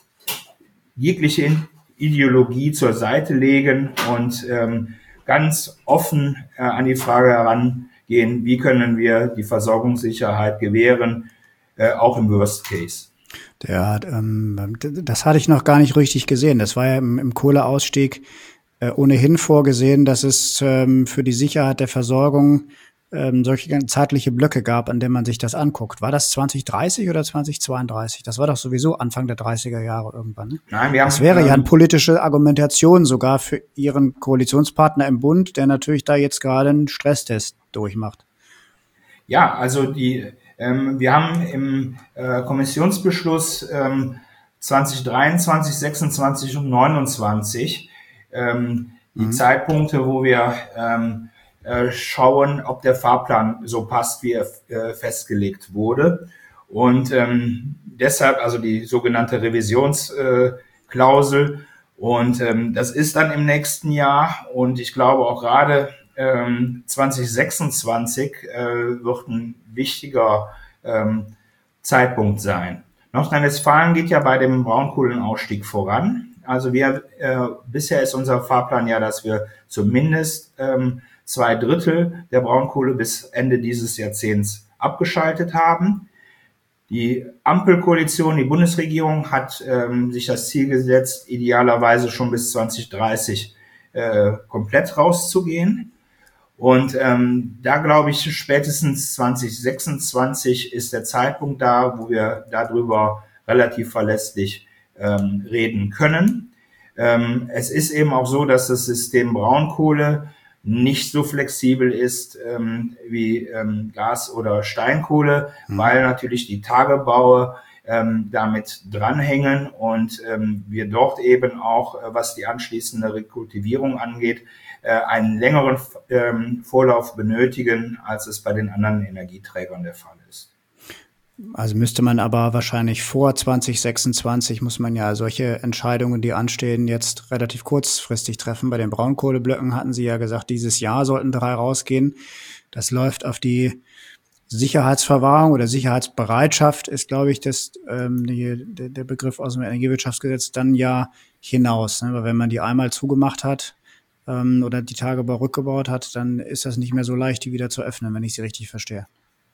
jegliche Ideologie zur Seite legen und ähm, ganz offen äh, an die Frage herangehen, wie können wir die Versorgungssicherheit gewähren, äh, auch im Worst Case. Der, ähm, das hatte ich noch gar nicht richtig gesehen. Das war ja im, im Kohleausstieg äh, ohnehin vorgesehen, dass es ähm, für die Sicherheit der Versorgung ähm, solche zeitliche Blöcke gab, an denen man sich das anguckt. War das zwanzig dreißig oder zwanzig zweiunddreißig? Das war doch sowieso Anfang der dreißiger Jahre irgendwann. Ne? Nein, wir haben, das wäre ähm, ja eine politische Argumentation sogar für Ihren Koalitionspartner im Bund, der natürlich da jetzt gerade einen Stresstest durchmacht. Ja, also die, ähm, wir haben im äh, Kommissionsbeschluss ähm, zwanzig dreiundzwanzig, sechsundzwanzig und neunundzwanzig ähm, die mhm. Zeitpunkte, wo wir ähm, schauen, ob der Fahrplan so passt, wie er äh, festgelegt wurde. Und ähm, deshalb also die sogenannte Revisionsklausel. Äh, und ähm, das ist dann im nächsten Jahr. Und ich glaube auch gerade ähm, zwanzig sechsundzwanzig äh, wird ein wichtiger ähm, Zeitpunkt sein. Nordrhein-Westfalen geht ja bei dem Braunkohlenausstieg voran. Also wir äh, bisher ist unser Fahrplan ja, dass wir zumindest ähm, zwei Drittel der Braunkohle bis Ende dieses Jahrzehnts abgeschaltet haben. Die Ampelkoalition, die Bundesregierung hat ähm, sich das Ziel gesetzt, idealerweise schon bis zwanzig dreißig äh, komplett rauszugehen. Und ähm, da glaube ich, spätestens zwanzig sechsundzwanzig ist der Zeitpunkt da, wo wir darüber relativ verlässlich ähm, reden können. Ähm, es ist eben auch so, dass das System Braunkohle nicht so flexibel ist ähm, wie ähm, Gas- oder Steinkohle, mhm. weil natürlich die Tagebaue ähm, damit dranhängen und ähm, wir dort eben auch, äh, was die anschließende Rekultivierung angeht, äh, einen längeren ähm, Vorlauf benötigen, als es bei den anderen Energieträgern der Fall ist. Also müsste man aber wahrscheinlich vor zwanzig sechsundzwanzig muss man ja solche Entscheidungen, die anstehen, jetzt relativ kurzfristig treffen. Bei den Braunkohleblöcken hatten Sie ja gesagt, dieses Jahr sollten drei rausgehen. Das läuft auf die Sicherheitsverwahrung oder Sicherheitsbereitschaft ist, glaube ich, das, ähm, die, der Begriff aus dem Energiewirtschaftsgesetz dann ja hinaus. Ne? Weil wenn man die einmal zugemacht hat ähm, oder die Tagebau rückgebaut hat, dann ist das nicht mehr so leicht, die wieder zu öffnen, wenn ich sie richtig verstehe.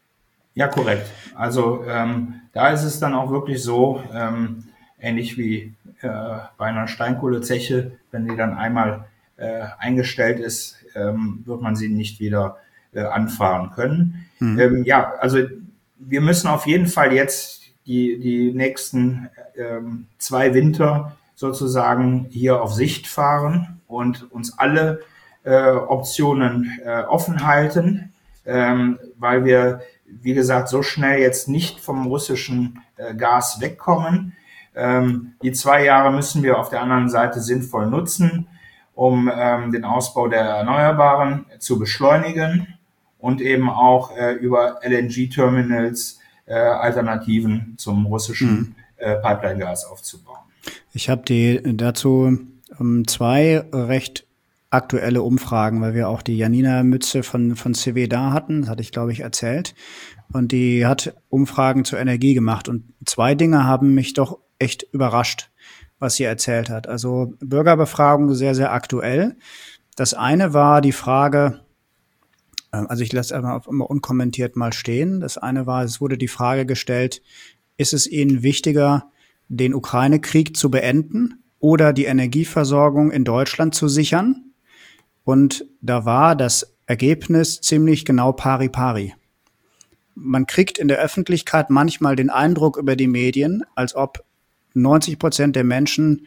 Ja, korrekt. Also ähm, da ist es dann auch wirklich so, ähm, ähnlich wie äh, bei einer Steinkohlezeche, wenn die dann einmal äh, eingestellt ist, ähm, wird man sie nicht wieder äh, anfahren können. Mhm. Ähm, ja, also wir müssen auf jeden Fall jetzt die, die nächsten ähm, zwei Winter sozusagen hier auf Sicht fahren und uns alle äh, Optionen äh, offen halten. ähm, weil wir, wie gesagt, so schnell jetzt nicht vom russischen äh, Gas wegkommen. Ähm, die zwei Jahre müssen wir auf der anderen Seite sinnvoll nutzen, um ähm, den Ausbau der Erneuerbaren zu beschleunigen und eben auch äh, über L N G-Terminals äh, Alternativen zum russischen äh, Pipeline-Gas aufzubauen. Ich habe die dazu um, zwei recht aktuelle Umfragen, weil wir auch die Janina Mütze von, von C W da hatten, das hatte ich, glaube ich, erzählt. Und die hat Umfragen zur Energie gemacht. Und zwei Dinge haben mich doch echt überrascht, was sie erzählt hat. Also Bürgerbefragung sehr, sehr aktuell. Das eine war die Frage, also ich lasse einfach immer unkommentiert mal stehen. Das eine war, es wurde die Frage gestellt, ist es Ihnen wichtiger, den Ukraine-Krieg zu beenden oder die Energieversorgung in Deutschland zu sichern? Und da war das Ergebnis ziemlich genau pari pari. Man kriegt in der Öffentlichkeit manchmal den Eindruck über die Medien, als ob neunzig Prozent der Menschen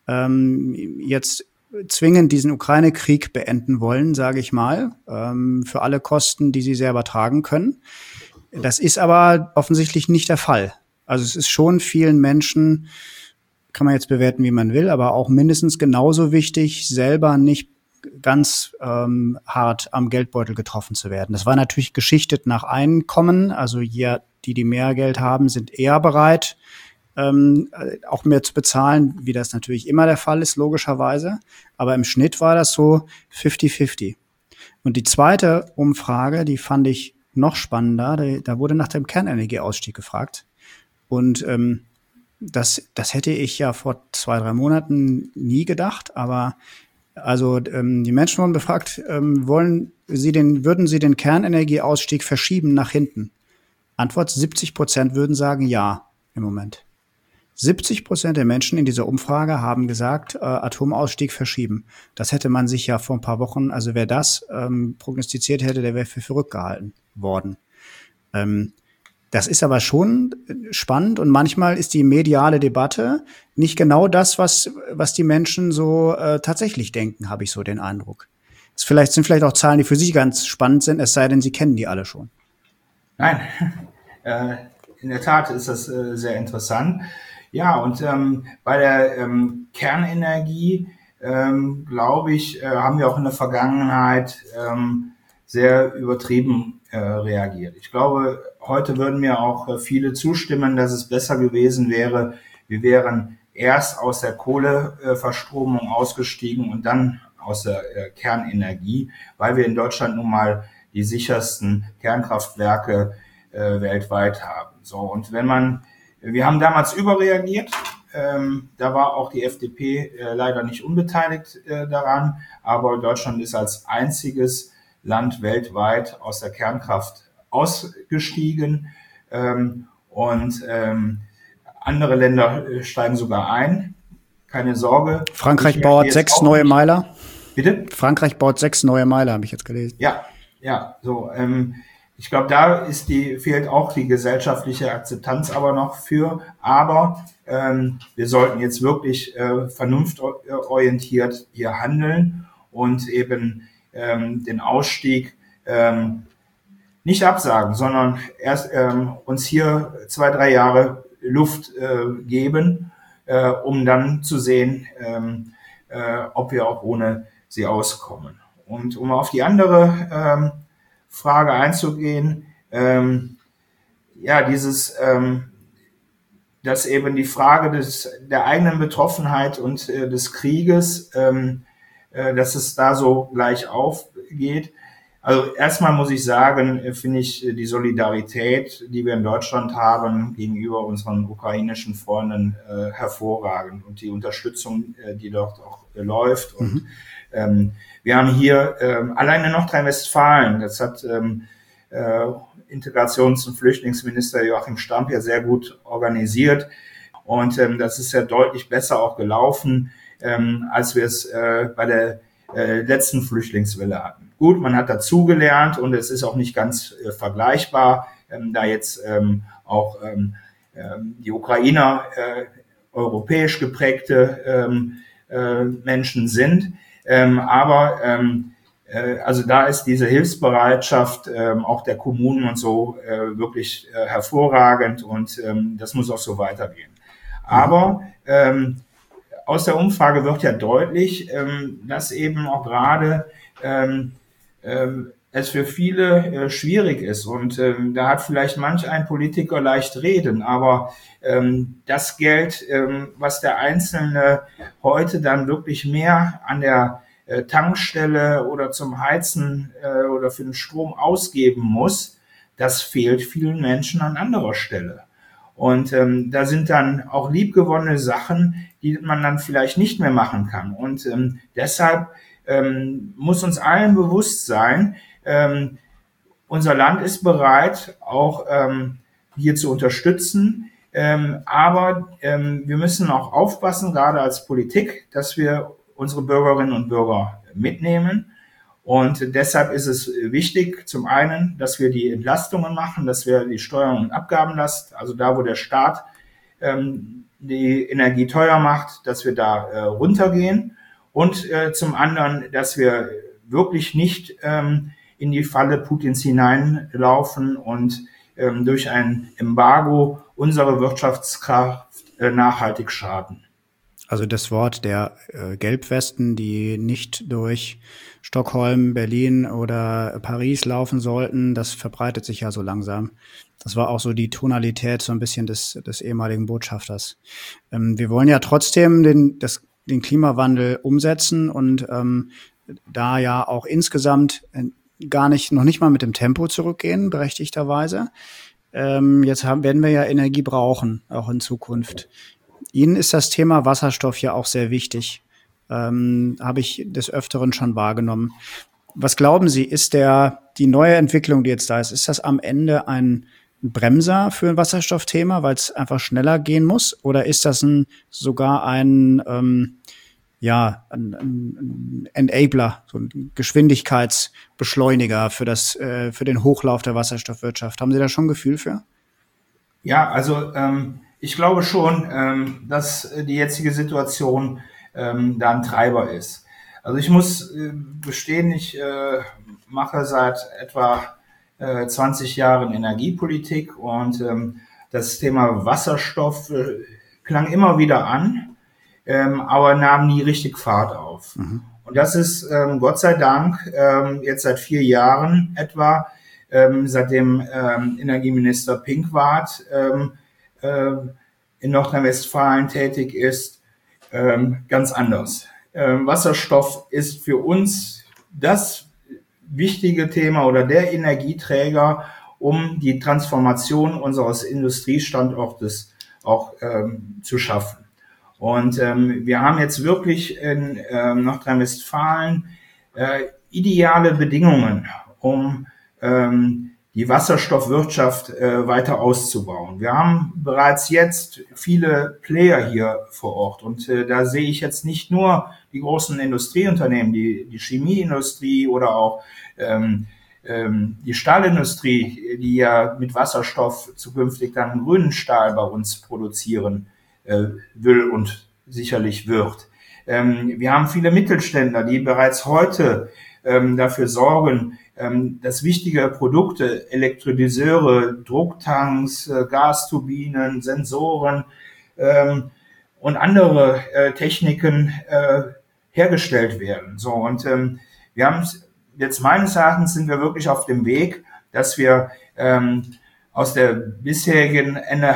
ähm, jetzt zwingend diesen Ukraine-Krieg beenden wollen, sage ich mal, ähm, für alle Kosten, die sie selber tragen können. Das ist aber offensichtlich nicht der Fall. Also es ist schon vielen Menschen, kann man jetzt bewerten, wie man will, aber auch mindestens genauso wichtig, selber nicht ganz ähm, hart am Geldbeutel getroffen zu werden. Das war natürlich geschichtet nach Einkommen. Also hier, die, die mehr Geld haben, sind eher bereit, ähm, auch mehr zu bezahlen, wie das natürlich immer der Fall ist, logischerweise. Aber im Schnitt war das so fifty fifty. Und die zweite Umfrage, die fand ich noch spannender. Da, da wurde nach dem Kernenergieausstieg gefragt. Und ähm, das, das hätte ich ja vor zwei, drei Monaten nie gedacht. Aber also ähm, die Menschen wurden befragt, ähm, wollen Sie den, würden Sie den Kernenergieausstieg verschieben nach hinten? Antwort, siebzig Prozent würden sagen ja im Moment. siebzig Prozent der Menschen in dieser Umfrage haben gesagt, äh, Atomausstieg verschieben. Das hätte man sich ja vor ein paar Wochen, also wer das ähm, prognostiziert hätte, der wäre für verrückt gehalten worden. Ähm, das ist aber schon spannend und manchmal ist die mediale Debatte nicht genau das, was, was die Menschen so äh, tatsächlich denken, habe ich so den Eindruck. Es vielleicht sind vielleicht auch Zahlen, die für Sie ganz spannend sind, es sei denn, Sie kennen die alle schon. Nein, äh, in der Tat ist das äh, sehr interessant. Ja, und ähm, bei der ähm, Kernenergie, ähm, glaube ich, äh, haben wir auch in der Vergangenheit ähm, sehr übertrieben äh, reagiert. Ich glaube, heute würden mir auch äh, viele zustimmen, dass es besser gewesen wäre, wir wären erst aus der Kohleverstromung ausgestiegen und dann aus der äh, Kernenergie, weil wir in Deutschland nun mal die sichersten Kernkraftwerke äh, weltweit haben. So, und wenn man Wir haben damals überreagiert. Ähm, da war auch die F D P äh, leider nicht unbeteiligt äh, daran. Aber Deutschland ist als einziges Land weltweit aus der Kernkraft ausgestiegen. Ähm, und ähm, andere Länder äh, steigen sogar ein. Keine Sorge. Frankreich baut sechs neue Meiler. Bitte? Frankreich baut sechs neue Meiler, habe ich jetzt gelesen. Ja, ja, so. Ähm, Ich glaube, da ist die, fehlt auch die gesellschaftliche Akzeptanz aber noch für. Aber ähm, wir sollten jetzt wirklich äh, vernunftorientiert hier handeln und eben ähm, den Ausstieg ähm, nicht absagen, sondern erst ähm, uns hier zwei, drei Jahre Luft äh, geben, äh, um dann zu sehen, ähm, äh, ob wir auch ohne sie auskommen. Und um auf die andere ähm, Frage einzugehen, ähm, ja, dieses, ähm, dass eben die Frage des, der eigenen Betroffenheit und äh, des Krieges, ähm, äh, dass es da so gleich aufgeht. Also erstmal muss ich sagen, äh, finde ich äh, die Solidarität, die wir in Deutschland haben, gegenüber unseren ukrainischen Freunden äh, hervorragend und die Unterstützung, äh, die dort auch äh, läuft. Und mhm. ähm, wir haben hier ähm, allein in Nordrhein-Westfalen, das hat ähm, äh, Integrations- und Flüchtlingsminister Joachim Stamp ja sehr gut organisiert. Und ähm, das ist ja deutlich besser auch gelaufen, ähm, als wir es äh, bei der äh, letzten Flüchtlingswelle hatten. Gut, man hat dazugelernt und es ist auch nicht ganz äh, vergleichbar, ähm, da jetzt ähm, auch ähm, ähm, die Ukrainer äh, europäisch geprägte ähm, äh, Menschen sind. Ähm, aber ähm, äh, also da ist diese Hilfsbereitschaft ähm, auch der Kommunen und so äh, wirklich äh, hervorragend und ähm, das muss auch so weitergehen. Aber ähm, aus der Umfrage wird ja deutlich, ähm, dass eben auch gerade ähm, ähm, es für viele äh, schwierig ist. Und ähm, da hat vielleicht manch ein Politiker leicht reden, aber ähm, das Geld, ähm, was der Einzelne heute dann wirklich mehr an der äh, Tankstelle oder zum Heizen äh, oder für den Strom ausgeben muss, das fehlt vielen Menschen an anderer Stelle. Und ähm, da sind dann auch liebgewonnene Sachen, die man dann vielleicht nicht mehr machen kann. Und ähm, deshalb ähm, muss uns allen bewusst sein, ähm, unser Land ist bereit, auch ähm, hier zu unterstützen. Ähm, aber ähm, wir müssen auch aufpassen, gerade als Politik, dass wir unsere Bürgerinnen und Bürger mitnehmen. Und deshalb ist es wichtig, zum einen, dass wir die Entlastungen machen, dass wir die Steuern und Abgabenlast, also da, wo der Staat ähm, die Energie teuer macht, dass wir da äh, runtergehen. Und äh, zum anderen, dass wir wirklich nicht ähm, in die Falle Putins hineinlaufen und ähm, durch ein Embargo unsere Wirtschaftskraft äh, nachhaltig schaden. Also das Wort der äh, Gelbwesten, die nicht durch Stockholm, Berlin oder Paris laufen sollten, das verbreitet sich ja so langsam. Das war auch so die Tonalität so ein bisschen des, des ehemaligen Botschafters. Ähm, wir wollen ja trotzdem den, das, den Klimawandel umsetzen und ähm, da ja auch insgesamt gar nicht, noch nicht mal mit dem Tempo zurückgehen, berechtigterweise. Ähm, jetzt haben, werden wir ja Energie brauchen, auch in Zukunft. Ihnen ist das Thema Wasserstoff ja auch sehr wichtig. Ähm, habe ich des Öfteren schon wahrgenommen. Was glauben Sie, ist der, die neue Entwicklung, die jetzt da ist, ist das am Ende ein Bremser für ein Wasserstoffthema, weil es einfach schneller gehen muss? Oder ist das ein, sogar ein, ähm, ja, ein, ein Enabler, so ein Geschwindigkeitsbeschleuniger für das, äh, für den Hochlauf der Wasserstoffwirtschaft? Haben Sie da schon ein Gefühl für? Ja, also ähm, ich glaube schon, ähm, dass die jetzige Situation ähm, da ein Treiber ist. Also ich muss äh, gestehen, ich äh, mache seit etwa äh, zwanzig Jahren Energiepolitik und ähm, das Thema Wasserstoff äh, klang immer wieder an, ähm, aber nahm nie richtig Fahrt auf. Mhm. Und das ist ähm, Gott sei Dank ähm, jetzt seit vier Jahren etwa, ähm, seitdem ähm, Energieminister Pinkwart ähm, äh, in Nordrhein-Westfalen tätig ist, ähm, ganz anders. Ähm, Wasserstoff ist für uns das wichtige Thema oder der Energieträger, um die Transformation unseres Industriestandortes auch ähm, zu schaffen. Und ähm, wir haben jetzt wirklich in ähm, Nordrhein-Westfalen äh, ideale Bedingungen, um ähm, die Wasserstoffwirtschaft äh, weiter auszubauen. Wir haben bereits jetzt viele Player hier vor Ort und äh, da sehe ich jetzt nicht nur die großen Industrieunternehmen, die, die Chemieindustrie oder auch ähm, ähm, die Stahlindustrie, die ja mit Wasserstoff zukünftig dann grünen Stahl bei uns produzieren äh, will und sicherlich wird. Ähm, wir haben viele Mittelständler, die bereits heute ähm, dafür sorgen, dass wichtige Produkte, Elektrolyseure, Drucktanks, Gasturbinen, Sensoren ähm, und andere äh, Techniken äh, hergestellt werden. So, und ähm, wir haben jetzt meines Erachtens sind wir wirklich auf dem Weg, dass wir ähm, aus der bisherigen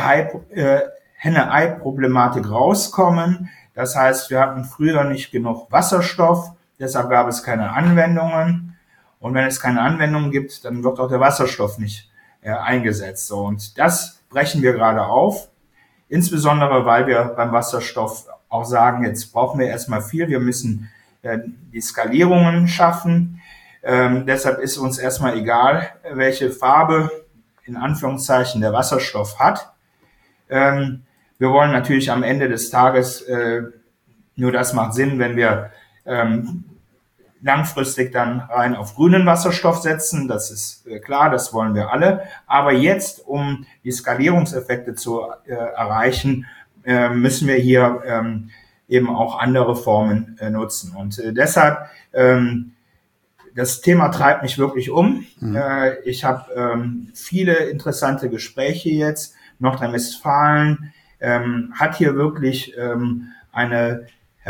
Henne-Ei-Problematik rauskommen. Das heißt, wir hatten früher nicht genug Wasserstoff, deshalb gab es keine Anwendungen. Und wenn es keine Anwendung gibt, dann wird auch der Wasserstoff nicht äh, eingesetzt. So, und das brechen wir gerade auf. Insbesondere, weil wir beim Wasserstoff auch sagen, jetzt brauchen wir erstmal viel. Wir müssen äh, die Skalierungen schaffen. Ähm, deshalb ist uns erstmal egal, welche Farbe in Anführungszeichen der Wasserstoff hat. Ähm, wir wollen natürlich am Ende des Tages, äh, nur das macht Sinn, wenn wir ähm, langfristig dann rein auf grünen Wasserstoff setzen, das ist äh, klar, das wollen wir alle. Aber jetzt, um die Skalierungseffekte zu äh, erreichen, äh, müssen wir hier ähm, eben auch andere Formen äh, nutzen. Und äh, deshalb ähm, das Thema treibt mich wirklich um. Mhm. Äh, ich habe ähm, viele interessante Gespräche jetzt. Nordrhein-Westfalen ähm, hat hier wirklich ähm, eine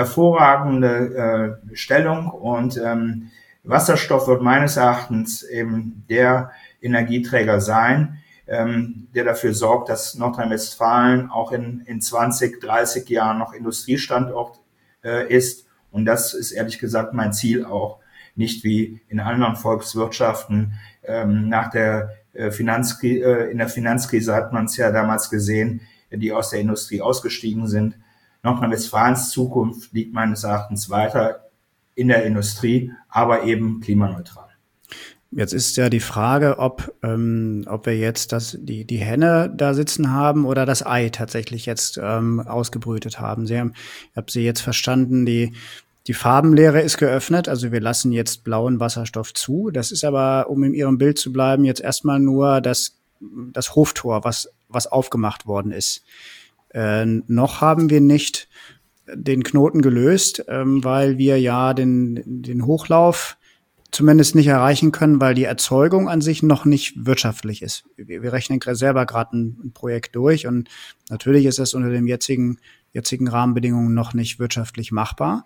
hervorragende äh, Stellung und ähm, Wasserstoff wird meines Erachtens eben der Energieträger sein, ähm, der dafür sorgt, dass Nordrhein-Westfalen auch in, in zwanzig, dreißig Jahren noch Industriestandort äh, ist. Und das ist ehrlich gesagt mein Ziel auch. Nicht wie in anderen Volkswirtschaften. Ähm, nach der äh, Finanzkrise, äh, in der Finanzkrise hat man es ja damals gesehen, die aus der Industrie ausgestiegen sind. Nordrhein-Westfalens Zukunft liegt meines Erachtens weiter in der Industrie, aber eben klimaneutral. Jetzt ist ja die Frage, ob, ähm, ob wir jetzt das, die, die Henne da sitzen haben oder das Ei tatsächlich jetzt ähm, ausgebrütet haben. Sie haben, ich habe Sie jetzt verstanden, die, die Farbenlehre ist geöffnet, also wir lassen jetzt blauen Wasserstoff zu. Das ist aber, um in Ihrem Bild zu bleiben, jetzt erstmal nur das, das Hoftor, was, was aufgemacht worden ist. Äh, noch haben wir nicht den Knoten gelöst, ähm, weil wir ja den, den Hochlauf zumindest nicht erreichen können, weil die Erzeugung an sich noch nicht wirtschaftlich ist. Wir, wir rechnen selber gerade ein, ein Projekt durch und natürlich ist es unter den jetzigen, jetzigen Rahmenbedingungen noch nicht wirtschaftlich machbar.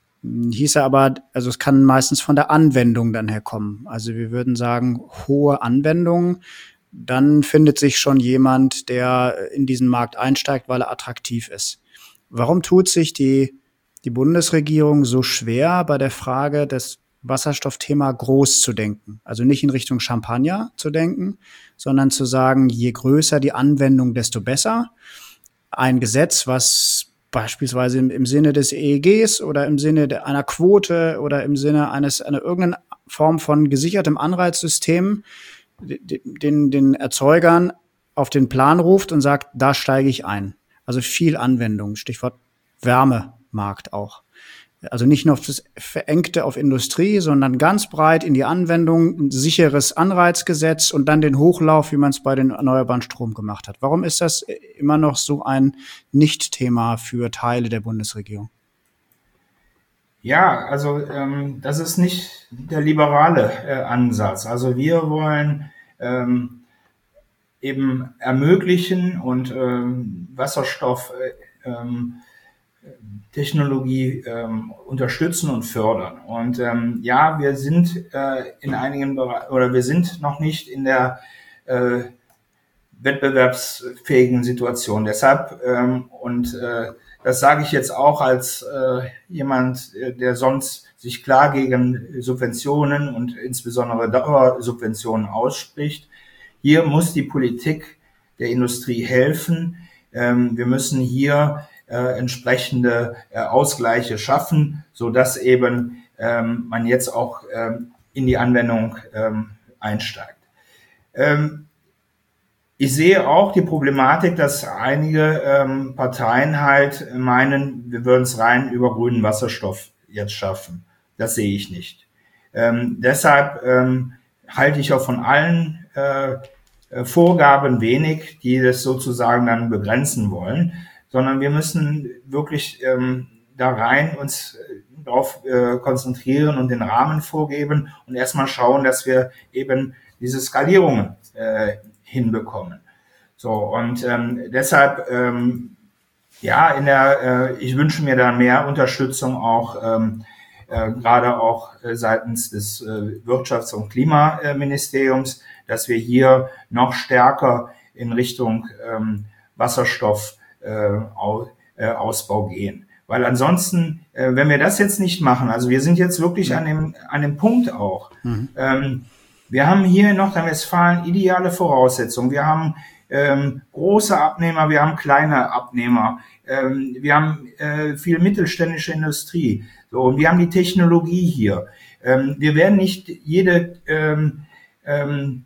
Hieße aber, also es kann meistens von der Anwendung dann herkommen. Also wir würden sagen, hohe Anwendungen, dann findet sich schon jemand, der in diesen Markt einsteigt, weil er attraktiv ist. Warum tut sich die, die Bundesregierung so schwer bei der Frage des Wasserstoffthema groß zu denken? Also nicht in Richtung Champagner zu denken, sondern zu sagen, je größer die Anwendung, desto besser. Ein Gesetz, was beispielsweise im, im Sinne des E E Gs oder im Sinne de, einer Quote oder im Sinne eines einer irgendeiner Form von gesichertem Anreizsystem den, den Erzeugern auf den Plan ruft und sagt, da steige ich ein. Also viel Anwendung, Stichwort Wärmemarkt auch. Also nicht nur auf das Verengte auf Industrie, sondern ganz breit in die Anwendung, ein sicheres Anreizgesetz und dann den Hochlauf, wie man es bei den erneuerbaren Strom gemacht hat. Warum ist das immer noch so ein Nicht-Thema für Teile der Bundesregierung? Ja, also ähm, das ist nicht der liberale äh, Ansatz. Also wir wollen ähm, eben ermöglichen und ähm, Wasserstoff äh, ähm, Technologie ähm, unterstützen und fördern. Und ähm, ja, wir sind äh, in einigen Bereichen oder wir sind noch nicht in der äh, wettbewerbsfähigen Situation. Deshalb ähm, und äh, das sage ich jetzt auch als äh, jemand, der sonst sich klar gegen Subventionen und insbesondere Dauersubventionen ausspricht. Hier muss die Politik der Industrie helfen. Ähm, wir müssen hier Äh, entsprechende äh, Ausgleiche schaffen, so dass eben ähm, man jetzt auch ähm, in die Anwendung ähm, einsteigt. Ähm, ich sehe auch die Problematik, dass einige ähm, Parteien halt meinen, wir würden es rein über grünen Wasserstoff jetzt schaffen. Das sehe ich nicht. Ähm, deshalb ähm, halte ich auch von allen äh, Vorgaben wenig, die das sozusagen dann begrenzen wollen, sondern wir müssen wirklich ähm, da rein uns darauf äh, konzentrieren und den Rahmen vorgeben und erstmal schauen, dass wir eben diese Skalierungen äh, hinbekommen. So, und ähm, deshalb, ähm, ja, in der, äh, ich wünsche mir da mehr Unterstützung auch, ähm, äh, gerade auch äh, seitens des äh, Wirtschafts- und Klimaministeriums, dass wir hier noch stärker in Richtung ähm, Wasserstoff Äh, Ausbau gehen. Weil ansonsten, äh, wenn wir das jetzt nicht machen, also wir sind jetzt wirklich an dem, an dem Punkt auch, mhm. ähm, wir haben hier in Nordrhein-Westfalen ideale Voraussetzungen. Wir haben ähm, große Abnehmer, wir haben kleine Abnehmer, ähm, wir haben äh, viel mittelständische Industrie. So, und wir haben die Technologie hier. Ähm, wir werden nicht jede ähm, ähm,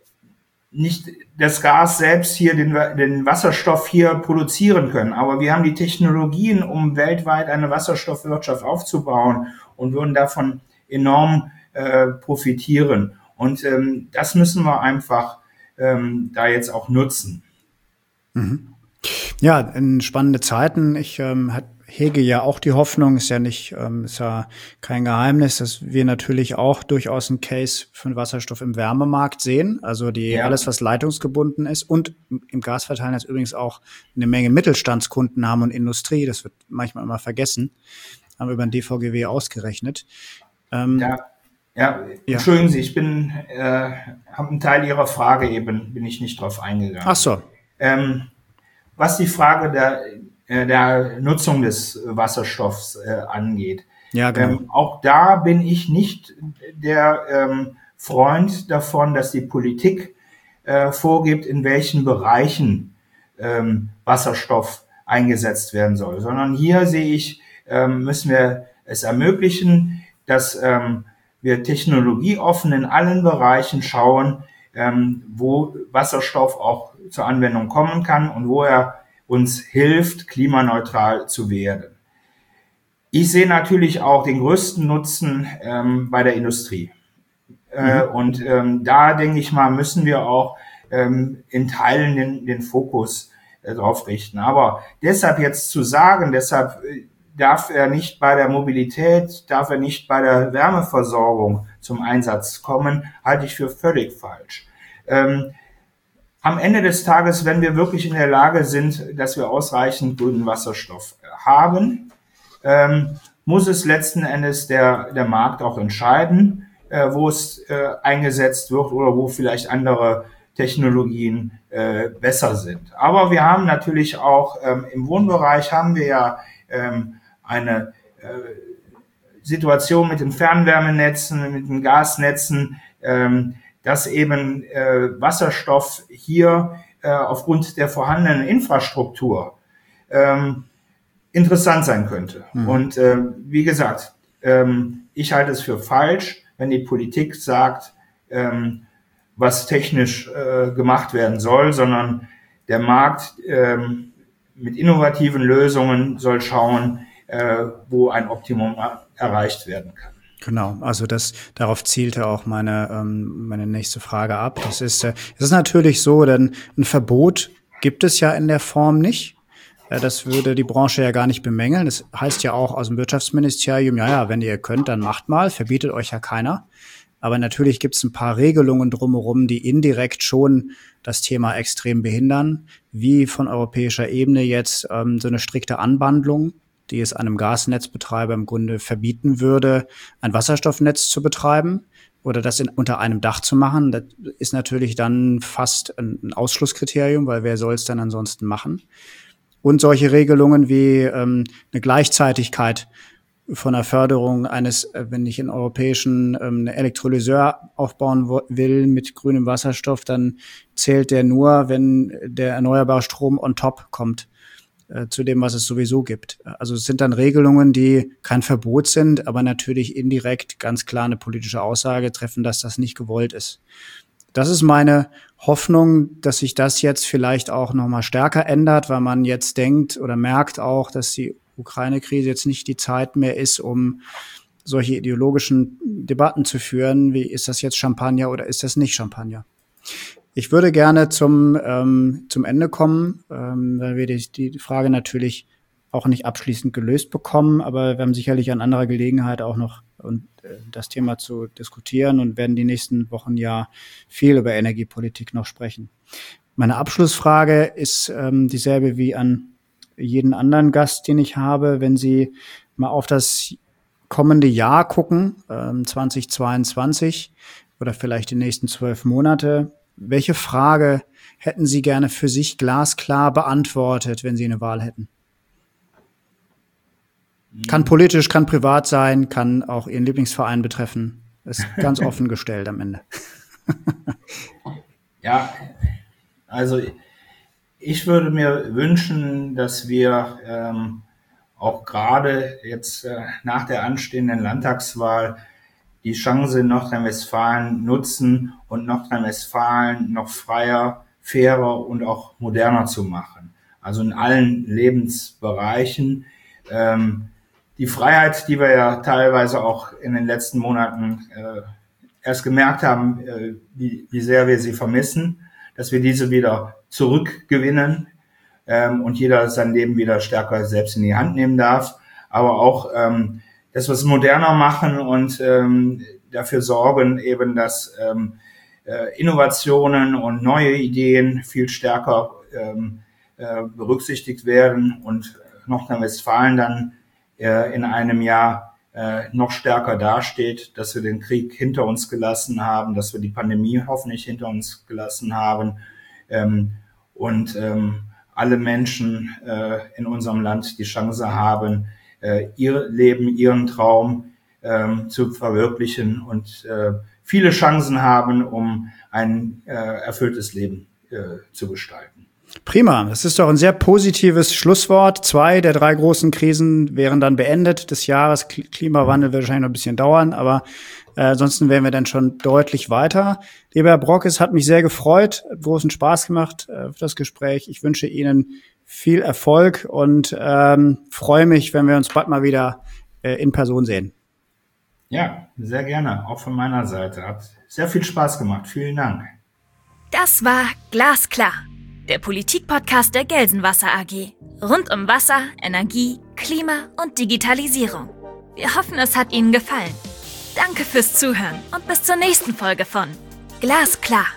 nicht das Gas selbst hier, den, den Wasserstoff hier produzieren können. Aber wir haben die Technologien, um weltweit eine Wasserstoffwirtschaft aufzubauen und würden davon enorm äh, profitieren. Und ähm, das müssen wir einfach ähm, da jetzt auch nutzen. Mhm. Ja, in spannende Zeiten. Ich ähm, hege ja auch die Hoffnung, ist ja nicht, ähm, ist ja kein Geheimnis, dass wir natürlich auch durchaus einen Case für den Wasserstoff im Wärmemarkt sehen. Also die Ja. alles, was leitungsgebunden ist und im Gasverteiler jetzt übrigens auch eine Menge Mittelstandskunden haben und Industrie. Das wird manchmal immer vergessen. Haben wir über den D V G W ausgerechnet. Ähm, Ja, ja, Ja. entschuldigen Sie, ich bin, äh, habe einen Teil Ihrer Frage eben, bin ich nicht drauf eingegangen. Ach so. Ähm, was die Frage der, äh, der Nutzung des Wasserstoffs äh, angeht. Ja, genau. Ähm, auch da bin ich nicht der ähm, Freund davon, dass die Politik äh, vorgibt, in welchen Bereichen ähm, Wasserstoff eingesetzt werden soll, sondern hier sehe ich, ähm, müssen wir es ermöglichen, dass ähm, wir technologieoffen in allen Bereichen schauen, ähm, wo Wasserstoff auch zur Anwendung kommen kann und wo er uns hilft, klimaneutral zu werden. Ich sehe natürlich auch den größten Nutzen ähm, bei der Industrie. Äh, Mhm. und ähm, da, denke ich mal, müssen wir auch ähm, in Teilen den, den Fokus äh, drauf richten. Aber deshalb jetzt zu sagen, deshalb äh, darf er nicht bei der Mobilität, darf er nicht bei der Wärmeversorgung zum Einsatz kommen, halte ich für völlig falsch. Ähm, am Ende des Tages, wenn wir wirklich in der Lage sind, dass wir ausreichend grünen Wasserstoff haben, ähm, muss es letzten Endes der, der Markt auch entscheiden, äh, wo es äh, eingesetzt wird oder wo vielleicht andere Technologien äh, besser sind. Aber wir haben natürlich auch ähm, im Wohnbereich haben wir ja ähm, eine äh, Situation mit den Fernwärmenetzen, mit den Gasnetzen, ähm, dass eben äh, Wasserstoff hier äh, aufgrund der vorhandenen Infrastruktur ähm, interessant sein könnte. Mhm. Und äh, wie gesagt, ähm, ich halte es für falsch, wenn die Politik sagt, ähm, was technisch äh, gemacht werden soll, sondern der Markt ähm, mit innovativen Lösungen soll schauen, äh, wo ein Optimum erreicht werden kann. Genau, also das darauf zielte auch meine ähm, meine nächste Frage ab. Das ist äh, es ist natürlich so, denn ein Verbot gibt es ja in der Form nicht. Äh, das würde die Branche ja gar nicht bemängeln. Das heißt ja auch aus dem Wirtschaftsministerium, ja, ja, wenn ihr könnt, dann macht mal, verbietet euch ja keiner. Aber natürlich gibt es ein paar Regelungen drumherum, die indirekt schon das Thema extrem behindern, wie von europäischer Ebene jetzt ähm, so eine strikte Anbandlung, die es einem Gasnetzbetreiber im Grunde verbieten würde, ein Wasserstoffnetz zu betreiben oder das in, unter einem Dach zu machen. Das ist natürlich dann fast ein, ein Ausschlusskriterium, weil wer soll es dann ansonsten machen? Und solche Regelungen wie ähm, eine Gleichzeitigkeit von der Förderung eines, wenn ich einen europäischen ähm, Elektrolyseur aufbauen will mit grünem Wasserstoff, dann zählt der nur, wenn der erneuerbare Strom on top kommt äh, zu dem, was es sowieso gibt. Also es sind dann Regelungen, die kein Verbot sind, aber natürlich indirekt ganz klar eine politische Aussage treffen, dass das nicht gewollt ist. Das ist meine Hoffnung, dass sich das jetzt vielleicht auch noch mal stärker ändert, weil man jetzt denkt oder merkt auch, dass die Ukraine-Krise jetzt nicht die Zeit mehr ist, um solche ideologischen Debatten zu führen, wie ist das jetzt Champagner oder ist das nicht Champagner? Ich würde gerne zum ähm, zum Ende kommen, ähm, weil wir die, die Frage natürlich auch nicht abschließend gelöst bekommen, aber wir haben sicherlich an anderer Gelegenheit auch noch und, äh, das Thema zu diskutieren und werden die nächsten Wochen ja viel über Energiepolitik noch sprechen. Meine Abschlussfrage ist ähm, dieselbe wie an jeden anderen Gast, den ich habe. Wenn Sie mal auf das kommende Jahr gucken, ähm, zweitausendzweiundzwanzig oder vielleicht die nächsten zwölf Monate, welche Frage hätten Sie gerne für sich glasklar beantwortet, wenn Sie eine Wahl hätten? Kann politisch, kann privat sein, kann auch Ihren Lieblingsverein betreffen. Ist ganz offen gestellt am Ende. Ja, also ich würde mir wünschen, dass wir ähm, auch gerade jetzt äh, nach der anstehenden Landtagswahl die Chance in Nordrhein-Westfalen nutzen und Nordrhein-Westfalen noch freier, fairer und auch moderner zu machen. Also in allen Lebensbereichen. Ähm, die Freiheit, die wir ja teilweise auch in den letzten Monaten äh, erst gemerkt haben, äh, wie, wie sehr wir sie vermissen, dass wir diese wieder zurückgewinnen ähm, und jeder sein Leben wieder stärker selbst in die Hand nehmen darf, aber auch, ähm, dass wir es moderner machen und ähm, dafür sorgen eben, dass ähm, äh, Innovationen und neue Ideen viel stärker ähm, äh, berücksichtigt werden und Nordrhein-Westfalen dann äh, in einem Jahr äh, noch stärker dasteht, dass wir den Krieg hinter uns gelassen haben, dass wir die Pandemie hoffentlich hinter uns gelassen haben ähm, und ähm, alle Menschen äh, in unserem Land die Chance haben, äh, ihr Leben, ihren Traum ähm, zu verwirklichen und äh, viele Chancen haben, um ein äh, erfülltes Leben äh, zu gestalten. Prima, das ist doch ein sehr positives Schlusswort. Zwei der drei großen Krisen wären dann beendet des Jahres. Klimawandel wird wahrscheinlich noch ein bisschen dauern, aber äh, ansonsten wären wir dann schon deutlich weiter. Lieber Herr Brock, es hat mich sehr gefreut, großen Spaß gemacht äh, für das Gespräch. Ich wünsche Ihnen viel Erfolg und ähm, freue mich, wenn wir uns bald mal wieder äh, in Person sehen. Ja, sehr gerne, auch von meiner Seite. Hat sehr viel Spaß gemacht. Vielen Dank. Das war Glasklar, der Politik-Podcast der Gelsenwasser A G. Rund um Wasser, Energie, Klima und Digitalisierung. Wir hoffen, es hat Ihnen gefallen. Danke fürs Zuhören und bis zur nächsten Folge von Glasklar.